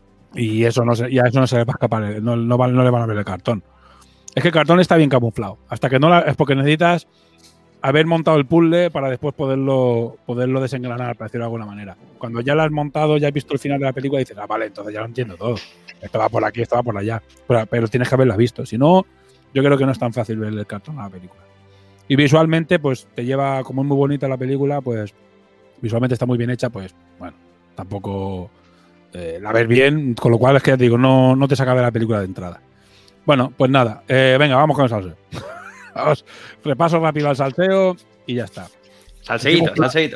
Y eso no se, y a eso no se le va a escapar, no, no, va, no le van a ver el cartón. Es que el cartón está bien camuflado. Hasta que no la, es porque necesitas haber montado el puzzle para después poderlo, poderlo desengranar, para decirlo de alguna manera. Cuando ya lo has montado, ya has visto el final de la película y dices, ah, vale, entonces ya lo entiendo todo. Esto va por aquí, esto va por allá. Pero, pero tienes que haberla visto. Si no, yo creo que no es tan fácil ver el cartón a la película. Y visualmente, pues te lleva, como es muy bonita la película, pues visualmente está muy bien hecha, pues bueno, tampoco eh, la ves bien, con lo cual es que ya te digo, no, no te saca de la película de entrada. Bueno, pues nada, eh, venga, vamos con el salseo. Vamos, repaso rápido al salseo y ya está. Salseíto, salseíto.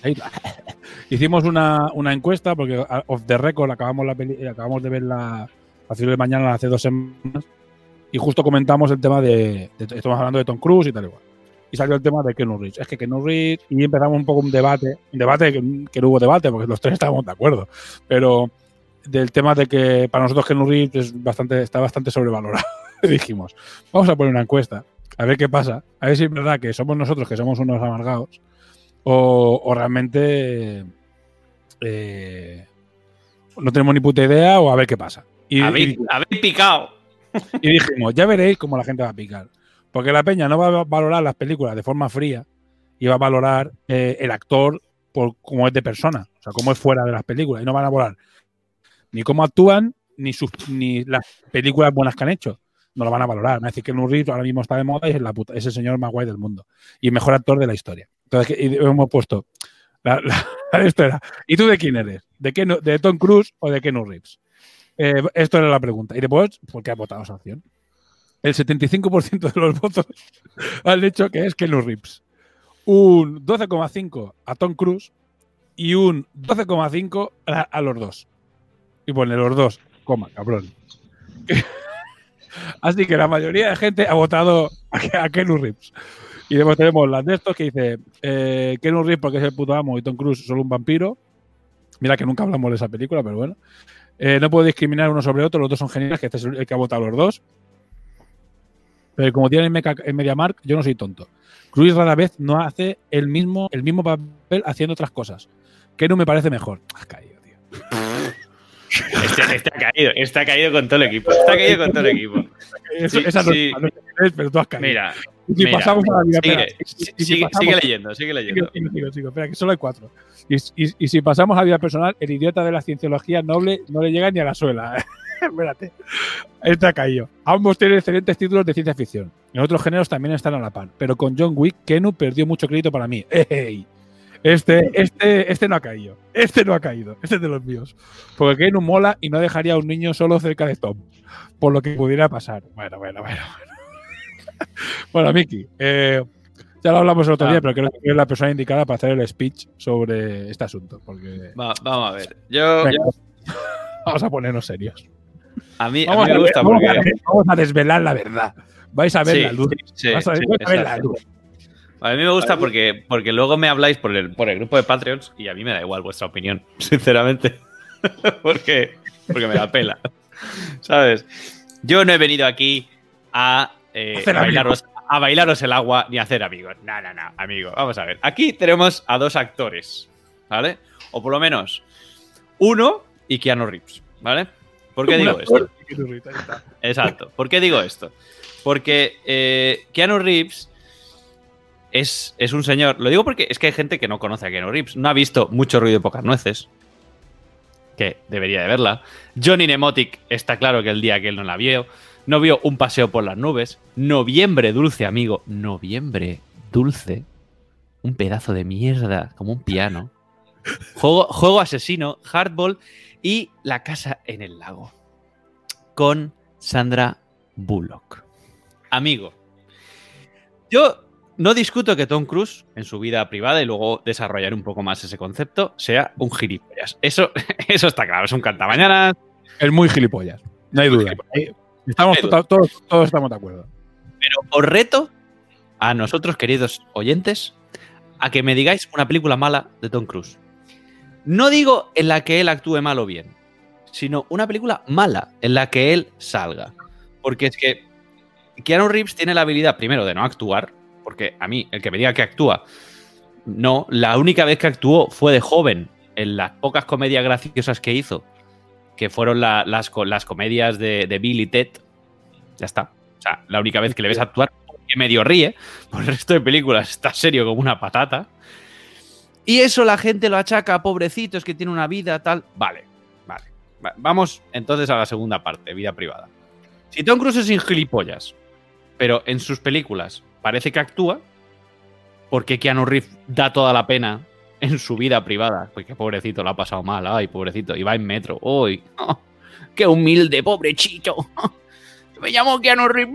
Hicimos una, una encuesta porque off the record acabamos, la peli, acabamos de ver la Facilidad de Mañana hace dos semanas y justo comentamos el tema de, de, estamos hablando de Tom Cruise y tal igual. Y salió el tema de Keanu Reeves. Es que Keanu Reeves, y empezamos un poco un debate, un debate que, que no hubo debate porque los tres estábamos de acuerdo, pero del tema de que para nosotros Keanu Reeves es bastante, está bastante sobrevalorado. Dijimos, vamos a poner una encuesta, a ver qué pasa, a ver si es verdad que somos nosotros que somos unos amargados o, o realmente eh, no tenemos ni puta idea o a ver qué pasa. Y, habéis, y, habéis picado. Y dijimos, ya veréis cómo la gente va a picar. Porque la peña no va a valorar las películas de forma fría y va a valorar eh, el actor por cómo es de persona, o sea, cómo es fuera de las películas. Y no van a valorar ni cómo actúan, ni, sus, ni las películas buenas que han hecho. No lo van a valorar. Me decir que Keanu Reeves ahora mismo está de moda y es, la puta, es el señor más guay del mundo. Y el mejor actor de la historia. Entonces, y hemos puesto la, la, la esto era, ¿y tú de quién eres? ¿De, qué, ¿De Tom Cruise o de Keanu Reeves? Eh, esto era la pregunta. Y después, ¿por qué ha votado esa opción? El setenta y cinco por ciento de los votos han dicho que es Keanu Reeves. Un doce coma cinco por ciento a Tom Cruise y un doce coma cinco a, a los dos. Y pone los dos, coma, cabrón. Así que la mayoría de gente ha votado a, a Keanu Reeves. Y después tenemos las de estos que dice eh, Keanu Reeves porque es el puto amo y Tom Cruise solo un vampiro. Mira que nunca hablamos de esa película, pero bueno. Eh, no puedo discriminar uno sobre otro, los dos son geniales, que este es el que ha votado los dos. Pero como tienen en MediaMarkt, yo no soy tonto. Cruise rara vez no hace el mismo, el mismo papel haciendo otras cosas. Keanu me parece mejor. Has caído, tío. Este, este ha caído, este ha caído con todo el equipo. Este ha caído con todo el equipo. Eso, Sí, esa no, sí. no es, pero tú has caído. Mira, Y si mira, pasamos a la vida, sigue, espera, y si- y si sigue, pasamos- sigue leyendo, sigue leyendo. Sigo, sigo, sigo, sigo. Espera, que solo hay cuatro. Y, y- y si pasamos a vida personal, el idiota de la cienciología noble no le llega ni a la suela. Espérate. Este ha caído. Ambos tienen excelentes títulos de ciencia ficción. En otros géneros también están a la par. Pero con John Wick, Keanu perdió mucho crédito para mí. ¡Ey! Este, este, este no ha caído. Este no ha caído. Este es de los míos. Porque Keanu mola y no dejaría a un niño solo cerca de Tom. Por lo que pudiera pasar. Bueno, bueno, bueno. Bueno, bueno Miki. Eh, ya lo hablamos el otro Ah. día, pero creo que es la persona indicada para hacer el speech sobre este asunto. Porque Va- vamos a ver. Yo, Venga, vamos a ponernos serios. a mí, a Vamos mí me a, gusta vamos porque. a- vamos a desvelar la verdad. Vais a ver Sí, la luz. sí, Vais a ver, sí, vais a ver la exacto. luz. A mí me gusta porque, porque luego me habláis por el, por el grupo de Patreons y a mí me da igual vuestra opinión, sinceramente. porque, porque me da pela. ¿Sabes? Yo no he venido aquí a, eh, Hacer bailaros, a bailaros el agua ni a hacer amigos. No, no, no, amigo. Vamos a ver. Aquí tenemos a dos actores, ¿vale? O por lo menos uno y Keanu Reeves, ¿vale? ¿Por qué Un digo actor, esto? Keanu Reeves, ahí está. Exacto. ¿Por qué digo esto? Porque eh, Keanu Reeves es, es un señor. Lo digo porque es que hay gente que no conoce a Keanu Reeves. No ha visto Mucho ruido y pocas nueces. Que debería de verla. Johnny Mnemonic está claro que el día que él no la vio. No vio Un paseo por las nubes. Noviembre dulce, amigo. Noviembre dulce. Un pedazo de mierda, como un piano. Juego, juego asesino, Hardball y La casa en el lago. Con Sandra Bullock. Amigo, yo no discuto que Tom Cruise, en su vida privada, y luego desarrollaré un poco más ese concepto, sea un gilipollas. Eso, eso está claro, es un cantamañanas. Es muy gilipollas. No hay duda. Ahí Estamos No hay duda. to- todos, todos estamos de acuerdo. Pero os reto a nosotros, queridos oyentes, a que me digáis una película mala de Tom Cruise. No digo en la que él actúe mal o bien, sino una película mala en la que él salga. Porque es que Keanu Reeves tiene la habilidad, primero, de no actuar, porque a mí, el que me diga que actúa, no, la única vez que actuó fue de joven, en las pocas comedias graciosas que hizo, que fueron la- las, co- las comedias de, de Bill y Ted. Ya está. O sea, la única vez que le ves actuar, que medio ríe, por el resto de películas está serio como una patata. Y eso la gente lo achaca, pobrecito, es que tiene una vida, tal. Vale, vale. Va- Vamos entonces a la segunda parte, vida privada. Si Tom Cruise es sin gilipollas, pero en sus películas parece que actúa, porque Keanu Reeves da toda la pena en su vida privada. Porque pobrecito, lo ha pasado mal. Ay, pobrecito. Y va en metro. Uy, oh, qué humilde, pobrecito. Me llamo Keanu Reeves.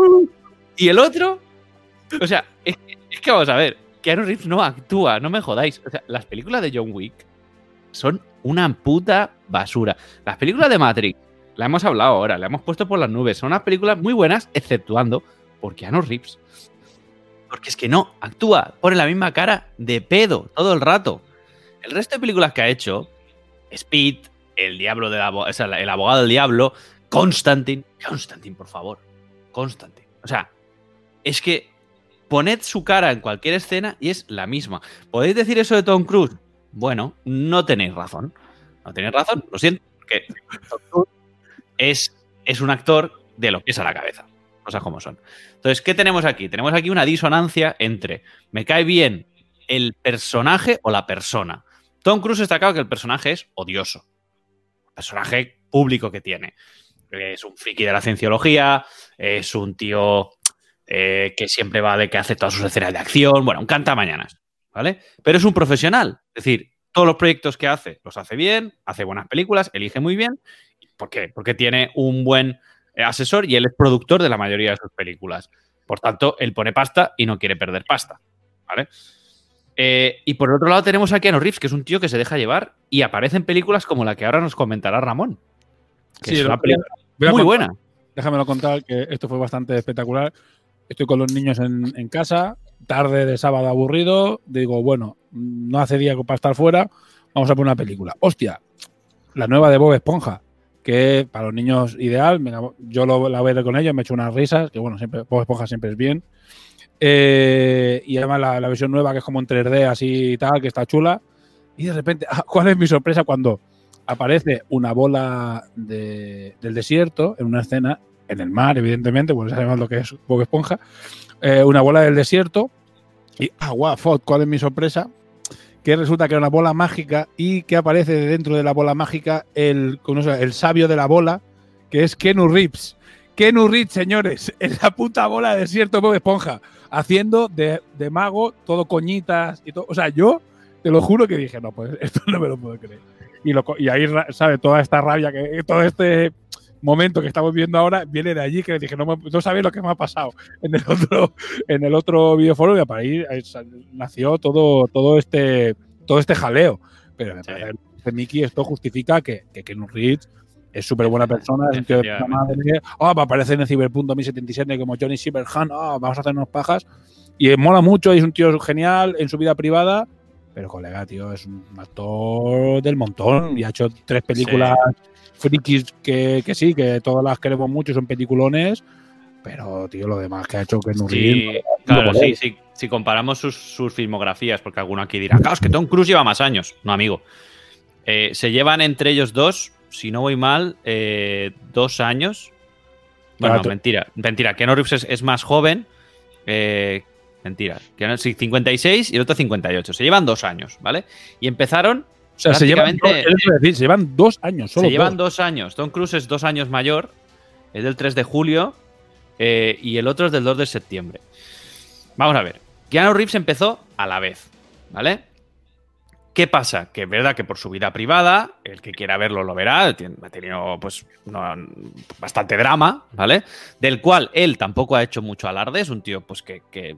Y el otro, o sea, es, es que vamos a ver. Keanu Reeves no actúa, no me jodáis. O sea, las películas de John Wick son una puta basura. Las películas de Matrix, la hemos hablado ahora, la hemos puesto por las nubes. Son unas películas muy buenas, exceptuando por Keanu Reeves. Porque es que no, actúa, pone la misma cara de pedo todo el rato. El resto de películas que ha hecho, Speed, El Diablo del abo- o sea, El Abogado del Diablo, Constantine. Constantine, por favor. Constantine. O sea, es que poned su cara en cualquier escena y es la misma. ¿Podéis decir eso de Tom Cruise? Bueno, no tenéis razón. No tenéis razón, lo siento. Porque Tom Cruise es, es un actor de lo que es a la cabeza. Cosas como son. Entonces, ¿qué tenemos aquí? Tenemos aquí una disonancia entre me cae bien el personaje o la persona. Tom Cruise está claro que el personaje es odioso. El personaje público que tiene. Es un friki de la cienciología, es un tío eh, que siempre va de que hace todas sus escenas de acción, bueno, un cantamañanas, ¿vale? Pero es un profesional, es decir, todos los proyectos que hace los hace bien, hace buenas películas, elige muy bien. ¿Por qué? Porque tiene un buen asesor y él es productor de la mayoría de sus películas. Por tanto, él pone pasta y no quiere perder pasta, ¿vale? Eh, y por el otro lado tenemos a Keanu Reeves, que es un tío que se deja llevar y aparece en películas como la que ahora nos comentará Ramón. Que Sí, es una voy a- película voy a muy contar- buena. Déjamelo contar, que esto fue bastante espectacular. Estoy con los niños en, en casa, tarde de sábado aburrido. Digo, bueno, no hace día para estar fuera, vamos a poner una película. Hostia, la nueva de Bob Esponja, que para los niños ideal. Venga, yo lo, la voy a ver con ellos, me echo unas risas, que bueno, siempre, Bob Esponja siempre es bien. Eh, y además la, la versión nueva, que es como en tres D así y tal, que está chula. Y de repente, ¿cuál es mi sorpresa cuando aparece una bola de, del desierto en una escena, en el mar, evidentemente, pues sabemos lo que es Bob Esponja, eh, una bola del desierto, y ah, guau, fuck, ¿cuál es mi sorpresa? Que resulta que era una bola mágica y que aparece dentro de la bola mágica el, no sé, el sabio de la bola, que es Keanu Reeves. Keanu Reeves, señores, en la puta bola del desierto Bob Esponja, haciendo de, de mago, todo coñitas y todo. O sea, yo te lo juro que dije, no, pues esto no me lo puedo creer. Y, lo, y ahí, ¿sabe? Toda esta rabia, que todo este momento que estamos viendo ahora viene de allí, que dije, no, me, no sabéis lo que me ha pasado en el otro, en el otro videoforo, y para ahí nació todo, todo, este, todo este jaleo. Pero me parece que Mickey esto justifica que, que Keanu Reeves es súper buena persona, es un tío de puta madre. Oh, va a aparecer en el Cyberpunk dos mil setenta y siete como Johnny Silverhand, oh, vamos a hacernos pajas. Y mola mucho, y es un tío genial en su vida privada. Pero, colega, tío, es un actor del montón y ha hecho tres películas sí. frikis que, que sí, que todas las queremos mucho, son peliculones, pero, tío, lo demás que ha hecho que no sí, claro, sí, sí. Si comparamos sus, sus filmografías, porque alguno aquí dirá, claro, es que Tom Cruise lleva más años. No, amigo. Eh, se llevan entre ellos dos, si no voy mal, eh, dos años. Bueno, claro, no, mentira. Mentira, Keanu Reeves es, es más joven. Eh, Mentira, que sí, cincuenta y seis y el otro cincuenta y ocho. Se llevan dos años, ¿vale? Y empezaron. O sea, se llevan, dos, decir, se llevan dos años. Solo se llevan dos. dos años. Tom Cruise es dos años mayor, es del tres de julio eh, y el otro es del dos de septiembre. Vamos a ver. Keanu Reeves empezó a la vez, ¿vale? ¿Qué pasa? Que es verdad que por su vida privada, el que quiera verlo lo verá, ha tenido pues no, bastante drama, ¿vale? Del cual él tampoco ha hecho mucho alarde, es un tío pues que. que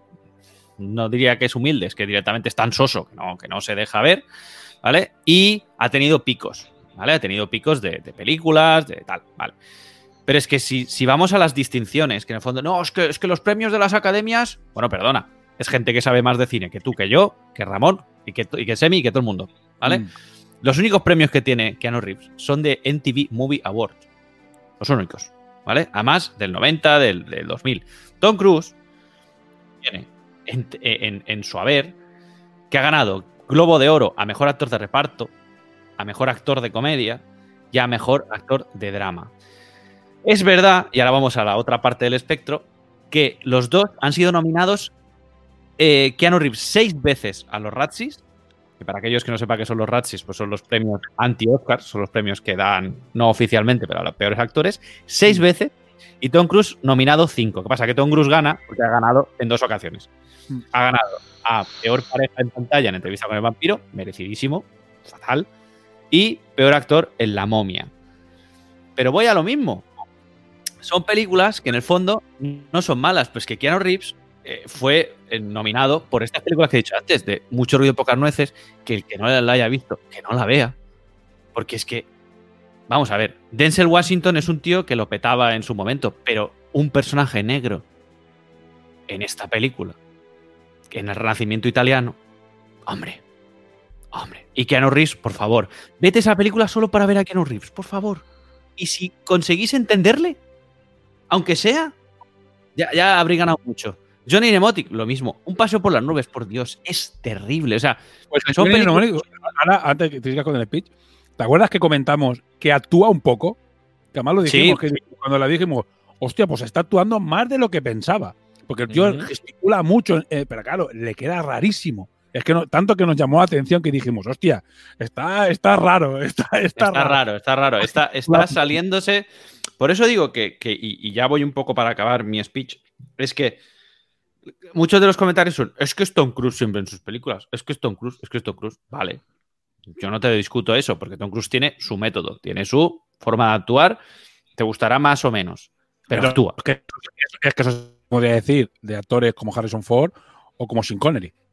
no diría que es humilde, es que directamente es tan soso que no, que no se deja ver, ¿vale? Y ha tenido picos, ¿vale? Ha tenido picos de, de películas, de tal, ¿vale? Pero es que si, si vamos a las distinciones, que en el fondo, no, es que, es que los premios de las academias, bueno, perdona, es gente que sabe más de cine que tú, que yo, que Ramón, y que, y que Semi, y que todo el mundo, ¿vale? Mm. Los únicos premios que tiene Keanu Reeves son de M T V Movie Awards. Los únicos, ¿vale? Además del noventa, del, del dos mil. Tom Cruise tiene En, en, en su haber, que ha ganado Globo de Oro a Mejor Actor de Reparto, a Mejor Actor de Comedia y a Mejor Actor de Drama. Es verdad, y ahora vamos a la otra parte del espectro, que los dos han sido nominados eh, Keanu Reeves seis veces a los Razzies, que para aquellos que no sepan qué son los Razzies, pues son los premios anti-Oscars, son los premios que dan, no oficialmente, pero a los peores actores, seis veces, y Tom Cruise nominado cinco. ¿Qué pasa? Que Tom Cruise gana porque ha ganado en dos ocasiones. Ha ganado a Peor Pareja en Pantalla en Entrevista con el Vampiro, merecidísimo, fatal, y Peor Actor en La Momia. Pero voy a lo mismo. Son películas que en el fondo no son malas, pues que Keanu Reeves eh, fue eh, nominado por estas películas que he dicho antes, de Mucho ruido y pocas nueces, que el que no la haya visto, que no la vea. Porque es que, vamos a ver, Denzel Washington es un tío que lo petaba en su momento, pero un personaje negro en esta película, en el Renacimiento italiano, hombre, hombre. Y Keanu Reeves, por favor, vete a esa película solo para ver a Keanu Reeves, por favor. Y si conseguís entenderle, aunque sea, ya, ya habréis ganado mucho. Johnny Mnemonic, lo mismo. Un paseo por las nubes, por Dios, es terrible. O sea, pues son Johnny Mnemonic, ahora, antes que te sigas con el speech, ¿te acuerdas que comentamos que actúa un poco? Que además lo dijimos, sí. que cuando la dijimos, hostia, pues está actuando más de lo que pensaba. Porque el tío uh-huh. gesticula mucho, eh, pero claro, le queda rarísimo. Es que no, tanto que nos llamó la atención que dijimos, hostia, está, está raro, está, está, está raro. raro, está raro, está, está saliéndose. Por eso digo que, que y, y ya voy un poco para acabar mi speech, es que muchos de los comentarios son, es que es Tom Cruise siempre en sus películas, es que es Tom Cruise, es que es Tom Cruise, vale. Yo no te discuto eso, porque Tom Cruise tiene su método, tiene su forma de actuar, te gustará más o menos, pero, pero actúa. Es que, es que eso se podría decir de actores como Harrison Ford o como Sean Connery.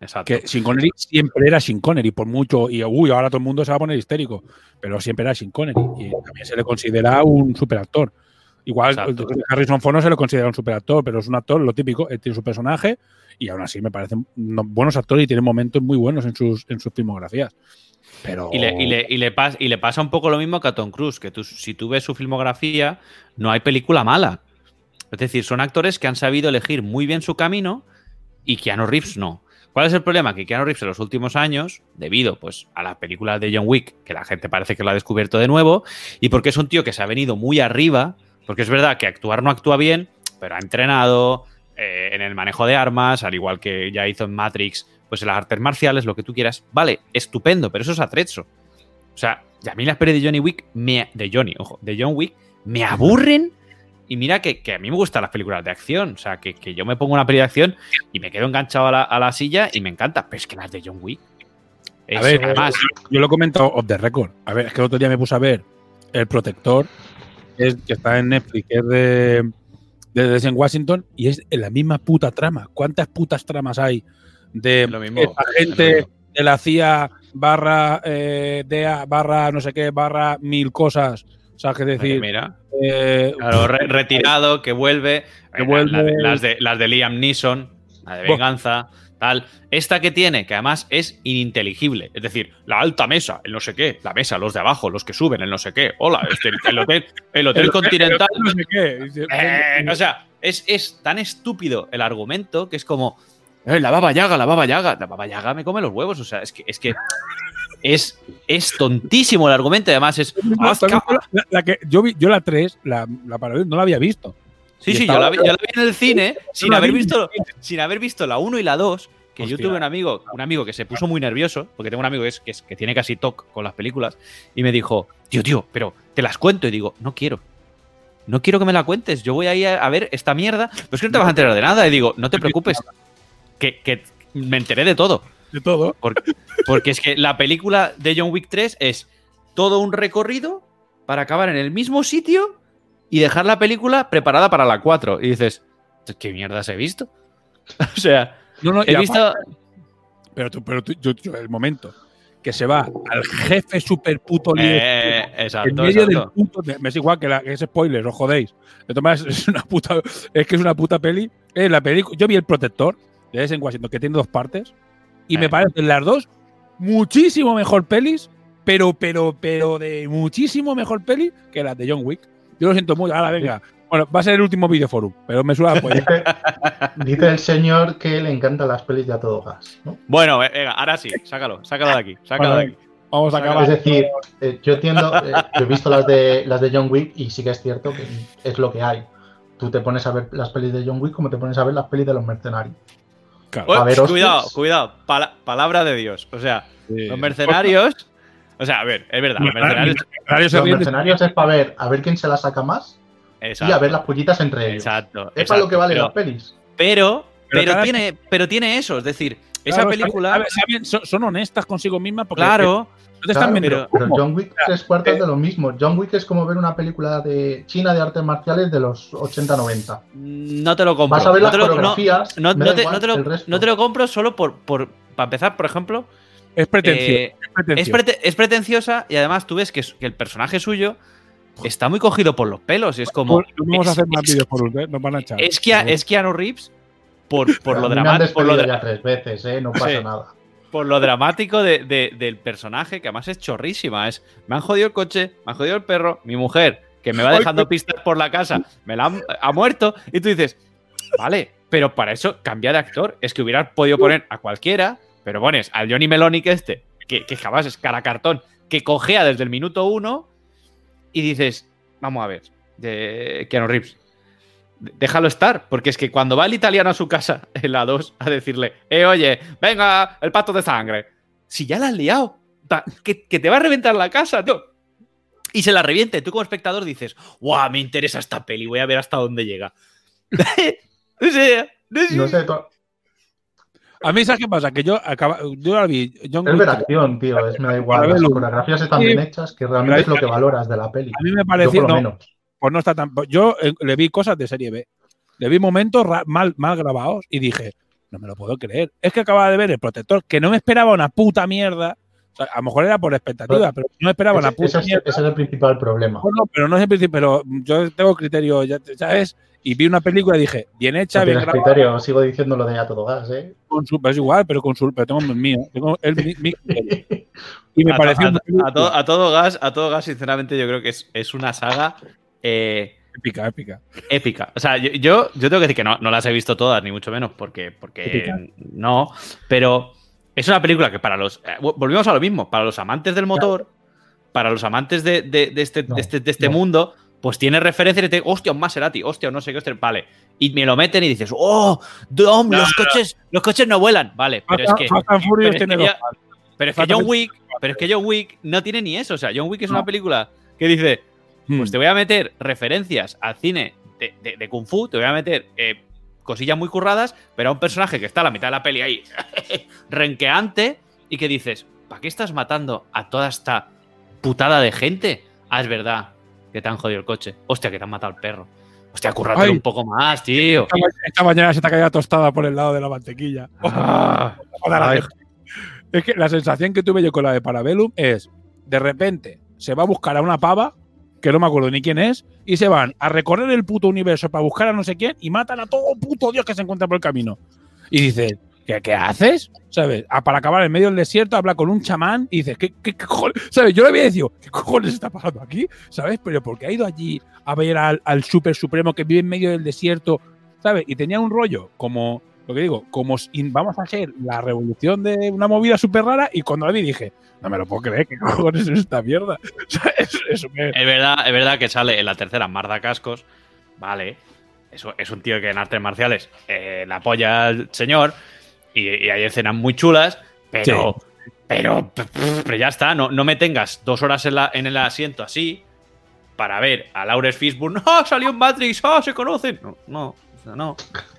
Exacto. Que Sean Connery siempre era Sean Connery, por mucho, y uy, ahora todo el mundo se va a poner histérico, pero siempre era Sean Connery y también se le considera un superactor. Igual Exacto. Harrison Ford no se le considera un superactor, pero es un actor, lo típico, él tiene su personaje y aún así me parecen buenos actores y tienen momentos muy buenos en sus, en sus filmografías. Pero... Y, le, y, le, y, le pas, y le pasa un poco lo mismo que a Tom Cruise, que tú, si tú ves su filmografía, no hay película mala. Es decir, son actores que han sabido elegir muy bien su camino y Keanu Reeves no. ¿Cuál es el problema? Que Keanu Reeves en los últimos años, debido pues, a las películas de John Wick, que la gente parece que lo ha descubierto de nuevo, y porque es un tío que se ha venido muy arriba, porque es verdad que actuar no actúa bien, pero ha entrenado eh, en el manejo de armas, al igual que ya hizo en Matrix, pues en las artes marciales, lo que tú quieras. Vale, estupendo, pero eso es atrecho. O sea, y a mí las pelis de Johnny Wick, me, de Johnny, ojo, de John Wick, me aburren. Y mira que, que a mí me gustan las películas de acción. O sea, que, que yo me pongo una peli de acción y me quedo enganchado a la, a la silla y me encanta. Pero es que las de John Wick. Es, a ver, además, yo, yo lo he comentado off the record. A ver, es que el otro día me puse a ver El Protector, que, es, que está en Netflix, que es de, de Denzel Washington, y es en la misma puta trama. ¿Cuántas putas tramas hay de agente de la C I A barra eh, D E A barra no sé qué barra mil cosas? O sea, que decir, mira, eh, claro, re retirado, que vuelve, que vuelve la de, las, de, las de Liam Neeson, la de venganza, tal. Esta que tiene, que además es ininteligible, es decir, la alta mesa, el no sé qué, la mesa, los de abajo, los que suben, el no sé qué, hola, este, el hotel, el hotel el continental, el hotel no sé qué. Eh, o sea, es, es tan estúpido el argumento que es como, eh, la Baba Yaga, la Baba Yaga, la Baba Yaga me come los huevos, o sea, es que es que Es, es tontísimo el argumento, además es... No, la, la que yo, vi, yo la tres, la, la para ver, no la había visto. Sí, sí, yo la, vi, yo la vi en el cine sin haber, visto, sin haber visto la uno y la dos, que Hostia. Yo tuve un amigo, un amigo que se puso muy nervioso, porque tengo un amigo que, es, que, es, que tiene casi T O C con las películas, y me dijo, tío, tío, pero te las cuento. Y digo, no quiero. No quiero que me la cuentes, yo voy a ir a, a ver esta mierda, pero es que no te vas a enterar de nada. Y digo, no te preocupes, que, que me enteré de todo. De todo. Porque, porque es que la película de John Wick tres es todo un recorrido para acabar en el mismo sitio y dejar la película preparada para la cuatro. Y dices, ¿qué mierdas he visto? O sea, no, no, he visto... Aparte, pero tú, pero tú, yo, yo, el momento que se va al jefe super puto líder eh, exacto, en medio exacto. del puto... Me es igual que, la, que es spoiler, os jodéis. De todas maneras, es una puta... Es que es una puta peli. Eh, la película, yo vi El Protector de Denzel Washington, que tiene dos partes. Y eh. me parecen las dos muchísimo mejor pelis, pero, pero, pero de muchísimo mejor peli que las de John Wick. Yo lo siento mucho. Ahora, venga. Bueno, va a ser el último videoforum, pero me suena pues. dice, dice el señor que le encantan las pelis de a todo gas, ¿no? Bueno, venga, ahora sí. Sácalo, sácalo de aquí. Sácalo bueno, de aquí. Vamos a acabar. Es decir, eh, yo entiendo, eh, yo he visto las de, las de John Wick y sí que es cierto que es lo que hay. Tú te pones a ver las pelis de John Wick como te pones a ver las pelis de los mercenarios. Claro. Uy, cuidado, cuidado. Pala palabra de Dios. O sea, sí. Los mercenarios. O sea, a ver, es verdad. Los mercenarios, mercenarios, los mercenarios es para ver a ver quién se la saca más. Exacto. Y a ver las pollitas entre ellos. Exacto. Es exacto, para lo que valen pero, las pelis. Pero, pero, pero, tiene, pero tiene eso. Es decir, esa claro, película. Saben, saben, son, son honestas consigo mismas. Porque claro. No te están claro, pero, pero John Wick tres cuartos de lo mismo. John Wick es como ver una película de China de artes marciales de los ochenta noventa. No te lo compro. Vas a ver no las lo, coreografías. No, no, no, te, no, te lo, no te lo compro solo por, por. Para empezar, por ejemplo. Es pretenciosa. Eh, es, pretenciosa. Es, prete, es pretenciosa y además tú ves que, que el personaje suyo está muy cogido por los pelos. Y es como. No vamos a hacer más vídeos por un, ¿eh? Nos van a echar. Es, que, es Keanu Reeves por, por lo dramático. Por lo de ya tres veces, ¿eh? No pasa sí. nada. Por lo dramático de, de, del personaje, que además es chorrísima. Es, me han jodido el coche, me han jodido el perro, mi mujer, que me va dejando pistas por la casa, me la han, ha muerto. Y tú dices, vale, pero para eso cambia de actor. Es que hubieras podido poner a cualquiera, pero pones al Johnny Melonic este, que, que jamás es cara cartón, que cojea desde el minuto uno y dices, vamos a ver, de Keanu Reeves, déjalo estar, porque es que cuando va el italiano a su casa en la dos a decirle, eh, oye, venga, el pacto de sangre, si ya la has liado, que, que te va a reventar la casa, tío. Y se la reviente, tú como espectador dices, guau, me interesa esta peli, voy a ver hasta dónde llega. O sea, no sé. No sé a mí, ¿sabes qué pasa? Que yo acaba, yo la vi. John es ver acción, tío, es, me da igual. Las coreografías están sí, bien hechas, que realmente es lo que valoras de la peli. A mí me pareció, no, menos. Pues no está tan. Yo eh, le vi cosas de serie B. Le vi momentos mal, mal grabados y dije, no me lo puedo creer. Es que acababa de ver El Protector, que no me esperaba una puta mierda. O sea, a lo mejor era por expectativa, pero no me esperaba ese, una puta ese, mierda. Ese es el principal problema. Bueno, pero no es el principio, pero yo tengo criterio, ya ¿sabes? Y vi una película y dije, bien hecha, no bien tienes grabada. criterio, sigo diciendo lo de A Todo Gas, ¿eh? Con su, es igual, pero con su, pero tengo el mío. Tengo el, mi, mi criterio. Y me a, pareció. a, a, todo, a todo gas, a todo gas, sinceramente, yo creo que es, es una saga. Eh, épica, épica. Épica. O sea, yo, yo, yo tengo que decir que no, no las he visto todas, ni mucho menos, porque, porque épica. No. Pero es una película que para los. Eh, volvimos a lo mismo. Para los amantes del motor, para los amantes de, de, de este, no, de este, de este no. mundo, pues tiene referencias y te hostia, un Maserati, hostia, no sé qué, hostia, vale. Y me lo meten y dices, oh, Dom, no, los coches, no. los coches no vuelan. Vale, pero es que. Fast and Furious pero es tiene que dos. ya, pero es que John Wick, pero es que John Wick no tiene ni eso. O sea, John Wick es una película que dice, pues te voy a meter referencias al cine de, de, de Kung Fu, te voy a meter eh, cosillas muy curradas, pero a un personaje que está a la mitad de la peli ahí, renqueante, y que dices, ¿para qué estás matando a toda esta putada de gente? Ah, es verdad, que te han jodido el coche. Hostia, que te han matado al perro. Hostia, currátelo un poco más, tío. Esta, esta mañana se te ha caído tostada por el lado de la mantequilla. Ah, es que la sensación que tuve yo con la de Parabellum es, de repente, se va a buscar a una pava, que no me acuerdo ni quién es, y se van a recorrer el puto universo para buscar a no sé quién y matan a todo puto Dios que se encuentra por el camino. Y dices, ¿qué, qué haces? ¿Sabes? A, para acabar en medio del desierto, habla con un chamán y dices, ¿qué, qué, qué cojones? ¿Sabes? Yo le había dicho, ¿qué cojones está pasando aquí? ¿Sabes? Pero porque ha ido allí a ver al, al Super Supremo que vive en medio del desierto, ¿sabes? Y tenía un rollo como, lo que digo, como vamos a hacer la revolución de una movida súper rara, y cuando la vi dije, no me lo puedo creer, ¿qué cojones es esta mierda? es, es, me... es, verdad, es verdad que sale en la tercera Marda Cascos, vale, eso es un tío que en artes marciales eh, la apoya al señor, y, y hay escenas muy chulas, pero, sí. pero, pero ya está, no, no me tengas dos horas en, la, en el asiento así para ver a Lawrence Fishburne, ¡ah, salió en Matrix! ¡Ah, se conocen! No, no, no, no.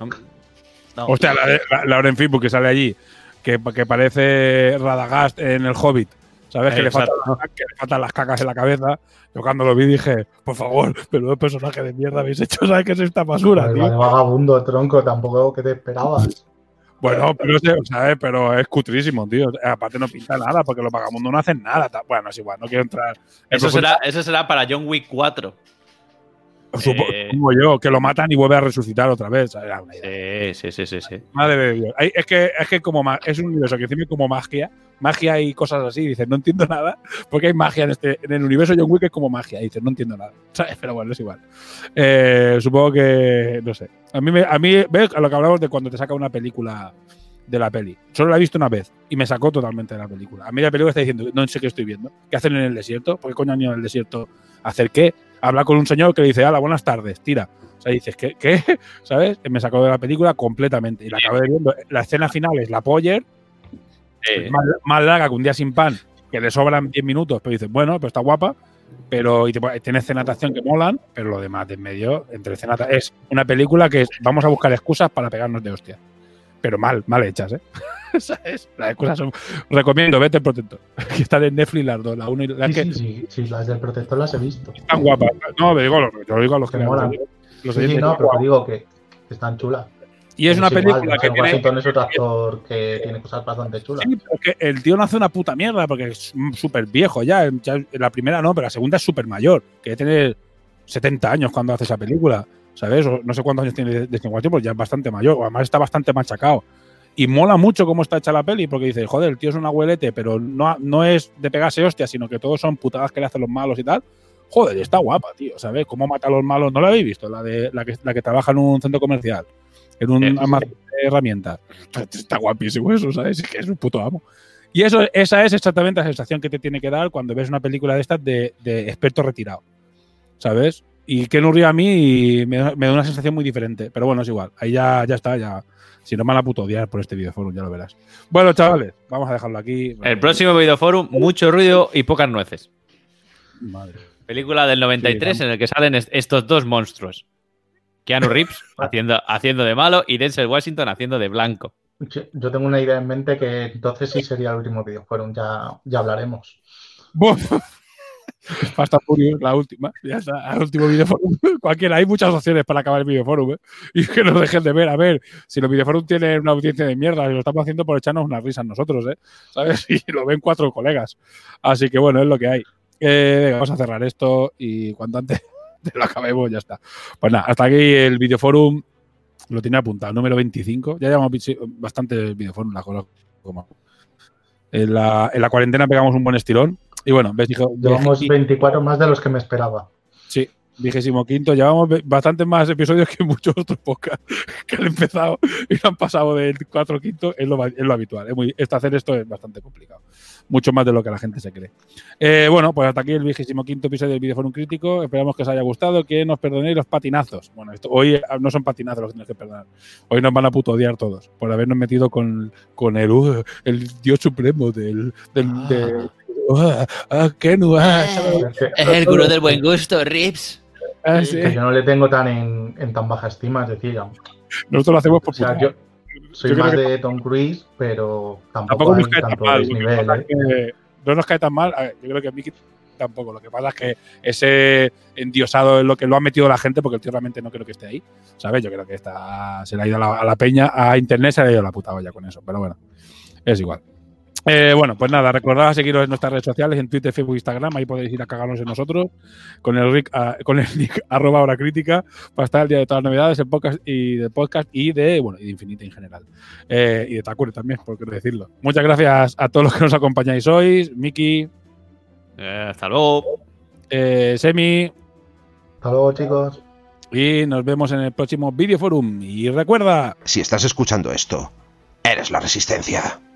no. Hostia, la, la, Lawrence Fishburne que sale allí, que, que parece Radagast en El Hobbit, ¿sabes? Que le, faltan, que le faltan las cacas en la cabeza. Yo cuando lo vi dije, por favor, pero personaje de mierda habéis hecho, ¿sabes qué es esta basura, el tío? Vagabundo, tronco, tampoco que te esperabas. Bueno, pero, ¿sabes? pero es cutrísimo, tío. Aparte no pinta nada, porque los vagabundos no hacen nada. Bueno, es igual, no quiero entrar. Eso será, eso será para John Wick cuatro. Supongo eh, yo, que lo matan y vuelve a resucitar otra vez. Era una idea. Sí, sí, sí, sí, sí. Madre de Dios. Es que, es que como es un universo que encima como magia, magia y cosas así, dices, no entiendo nada, porque hay magia en este, en el universo John Wick es como magia, dices, no entiendo nada. ¿Sabes? Pero bueno, es igual. Eh, supongo que, no sé. A mí, me, a mí, ves a lo que hablamos de cuando te saca una película de la peli. Solo la he visto una vez y me sacó totalmente de la película. A mí la película está diciendo, no sé qué estoy viendo. ¿Qué hacen en el desierto? ¿Por qué coño han ido en el desierto a hacer qué? Habla con un señor que le dice, hola, buenas tardes, tira. O sea, dices, ¿qué? ¿Qué? ¿Sabes? Me sacó de la película completamente. Y la acabé viendo. La escena final es la Poller, eh. más, más larga que un día sin pan, que le sobran diez minutos, pero dices, bueno, pero está guapa. Pero y te, tiene escenas de acción que molan, pero lo demás de en medio, entre escenas, es una película que es, vamos a buscar excusas para pegarnos de hostia. Pero mal, mal hechas, ¿eh? ¿Sabes? Las excusas son… Recomiendo, vete El Protector. Que están en Netflix las dos. La uno y la sí, que… sí, sí, sí, las del Protector las he visto. Están guapas. No, me digo, yo lo digo a los que… que molan. Los sí, sí, no, pero digo que están chulas. Y es una igual, película que tiene… Washington es otro actor que tiene cosas bastante chulas. Sí, porque el tío no hace una puta mierda, porque es súper viejo ya. ya. La primera no, pero la segunda es súper mayor. Que tiene setenta años cuando hace esa película. ¿Sabes? No sé cuántos años tiene de cincuenta, pues ya es bastante mayor. Además está bastante machacado. Y mola mucho cómo está hecha la peli, porque dices, joder, el tío es un abuelete, pero no, no es de pegarse hostias, sino que todos son putadas que le hacen los malos y tal. Joder, está guapa, tío, ¿sabes? Cómo mata a los malos. ¿No la habéis visto? La de la que, la que trabaja en un centro comercial, en un sí, almacén de herramientas. Está guapísimo eso, ¿sabes? Es que es un puto amo. Y eso, esa es exactamente la sensación que te tiene que dar cuando ves una película de estas de, de experto retirado, ¿sabes? Y Keanu Reeves a mí me, me da una sensación muy diferente. Pero bueno, es igual. Ahí ya, ya está, ya… Si no me van a puto odiar por este videoforum, ya lo verás. Bueno, chavales, vamos a dejarlo aquí. El próximo videoforum, mucho ruido y pocas nueces. Madre. Película del noventa y tres sí, en el que salen est estos dos monstruos. Keanu Reeves haciendo, haciendo de malo y Denzel Washington haciendo de blanco. Yo tengo una idea en mente que entonces sí sería el último videoforum, ya, ya hablaremos. Fast and Furious, la última. Ya está, el último videoforum. Cualquiera. Hay muchas opciones para acabar el videoforum, ¿eh? Y que nos dejen de ver. A ver, si los videoforum tienen una audiencia de mierda, y lo estamos haciendo por echarnos unas risas nosotros, ¿eh? ¿Sabes? Y lo ven cuatro colegas. Así que bueno, es lo que hay. Eh, venga, vamos a cerrar esto y cuanto antes lo acabemos, ya está. Pues nada, hasta aquí el videoforum. Lo tiene apuntado, número veinticinco. Ya llevamos bastante videoforum, la cosa como. En la, en la cuarentena pegamos un buen estirón. Y bueno, ves, dijo, llevamos veinticuatro más de los que me esperaba. Sí, vigésimo quinto. Llevamos bastantes más episodios que muchos otros podcasts que han empezado y no han pasado del cuatro quinto. Es lo, es lo habitual. Es muy, este hacer esto es bastante complicado. Mucho más de lo que la gente se cree. Eh, bueno, pues hasta aquí el vigésimo quinto episodio del Videoforum Crítico. Esperamos que os haya gustado, que nos perdonéis los patinazos. Bueno, esto, hoy no son patinazos los que tenéis que perdonar. Hoy nos van a puto odiar todos por habernos metido con, con el, uh, el Dios Supremo del... del ah. de, Uh, uh, Kenu, uh, es el gurú del buen gusto, Rips. Ah, sí. Que yo no le tengo tan en, en tan baja estima, es decir, nosotros lo hacemos por o sea, yo soy yo más de que... Tom Cruise, pero tampoco, tampoco nos cae tanto tan mal. Nivel, ¿eh? que no nos cae tan mal. A ver, yo creo que a Mickey tampoco. Lo que pasa es que ese endiosado es lo que lo ha metido la gente, porque el tío realmente no creo que esté ahí, ¿sabes? Yo creo que está, se le ha ido a la, a la peña, a internet se le ha ido a la puta olla con eso, pero bueno, es igual. Eh, bueno, pues nada, recordad seguiros en nuestras redes sociales, en Twitter, Facebook, Instagram, ahí podéis ir a cagarnos en nosotros, con el, rick, uh, con el nick arroba hora crítica, para estar al día de todas las novedades, el podcast y de podcast y de, bueno, y de Infinita en general. Eh, y de Takure también, por qué no decirlo. Muchas gracias a todos los que nos acompañáis hoy, Miki. Eh, hasta luego. Eh, Semi. Hasta luego, chicos. Y nos vemos en el próximo Videoforum. Y recuerda... Si estás escuchando esto, eres la Resistencia.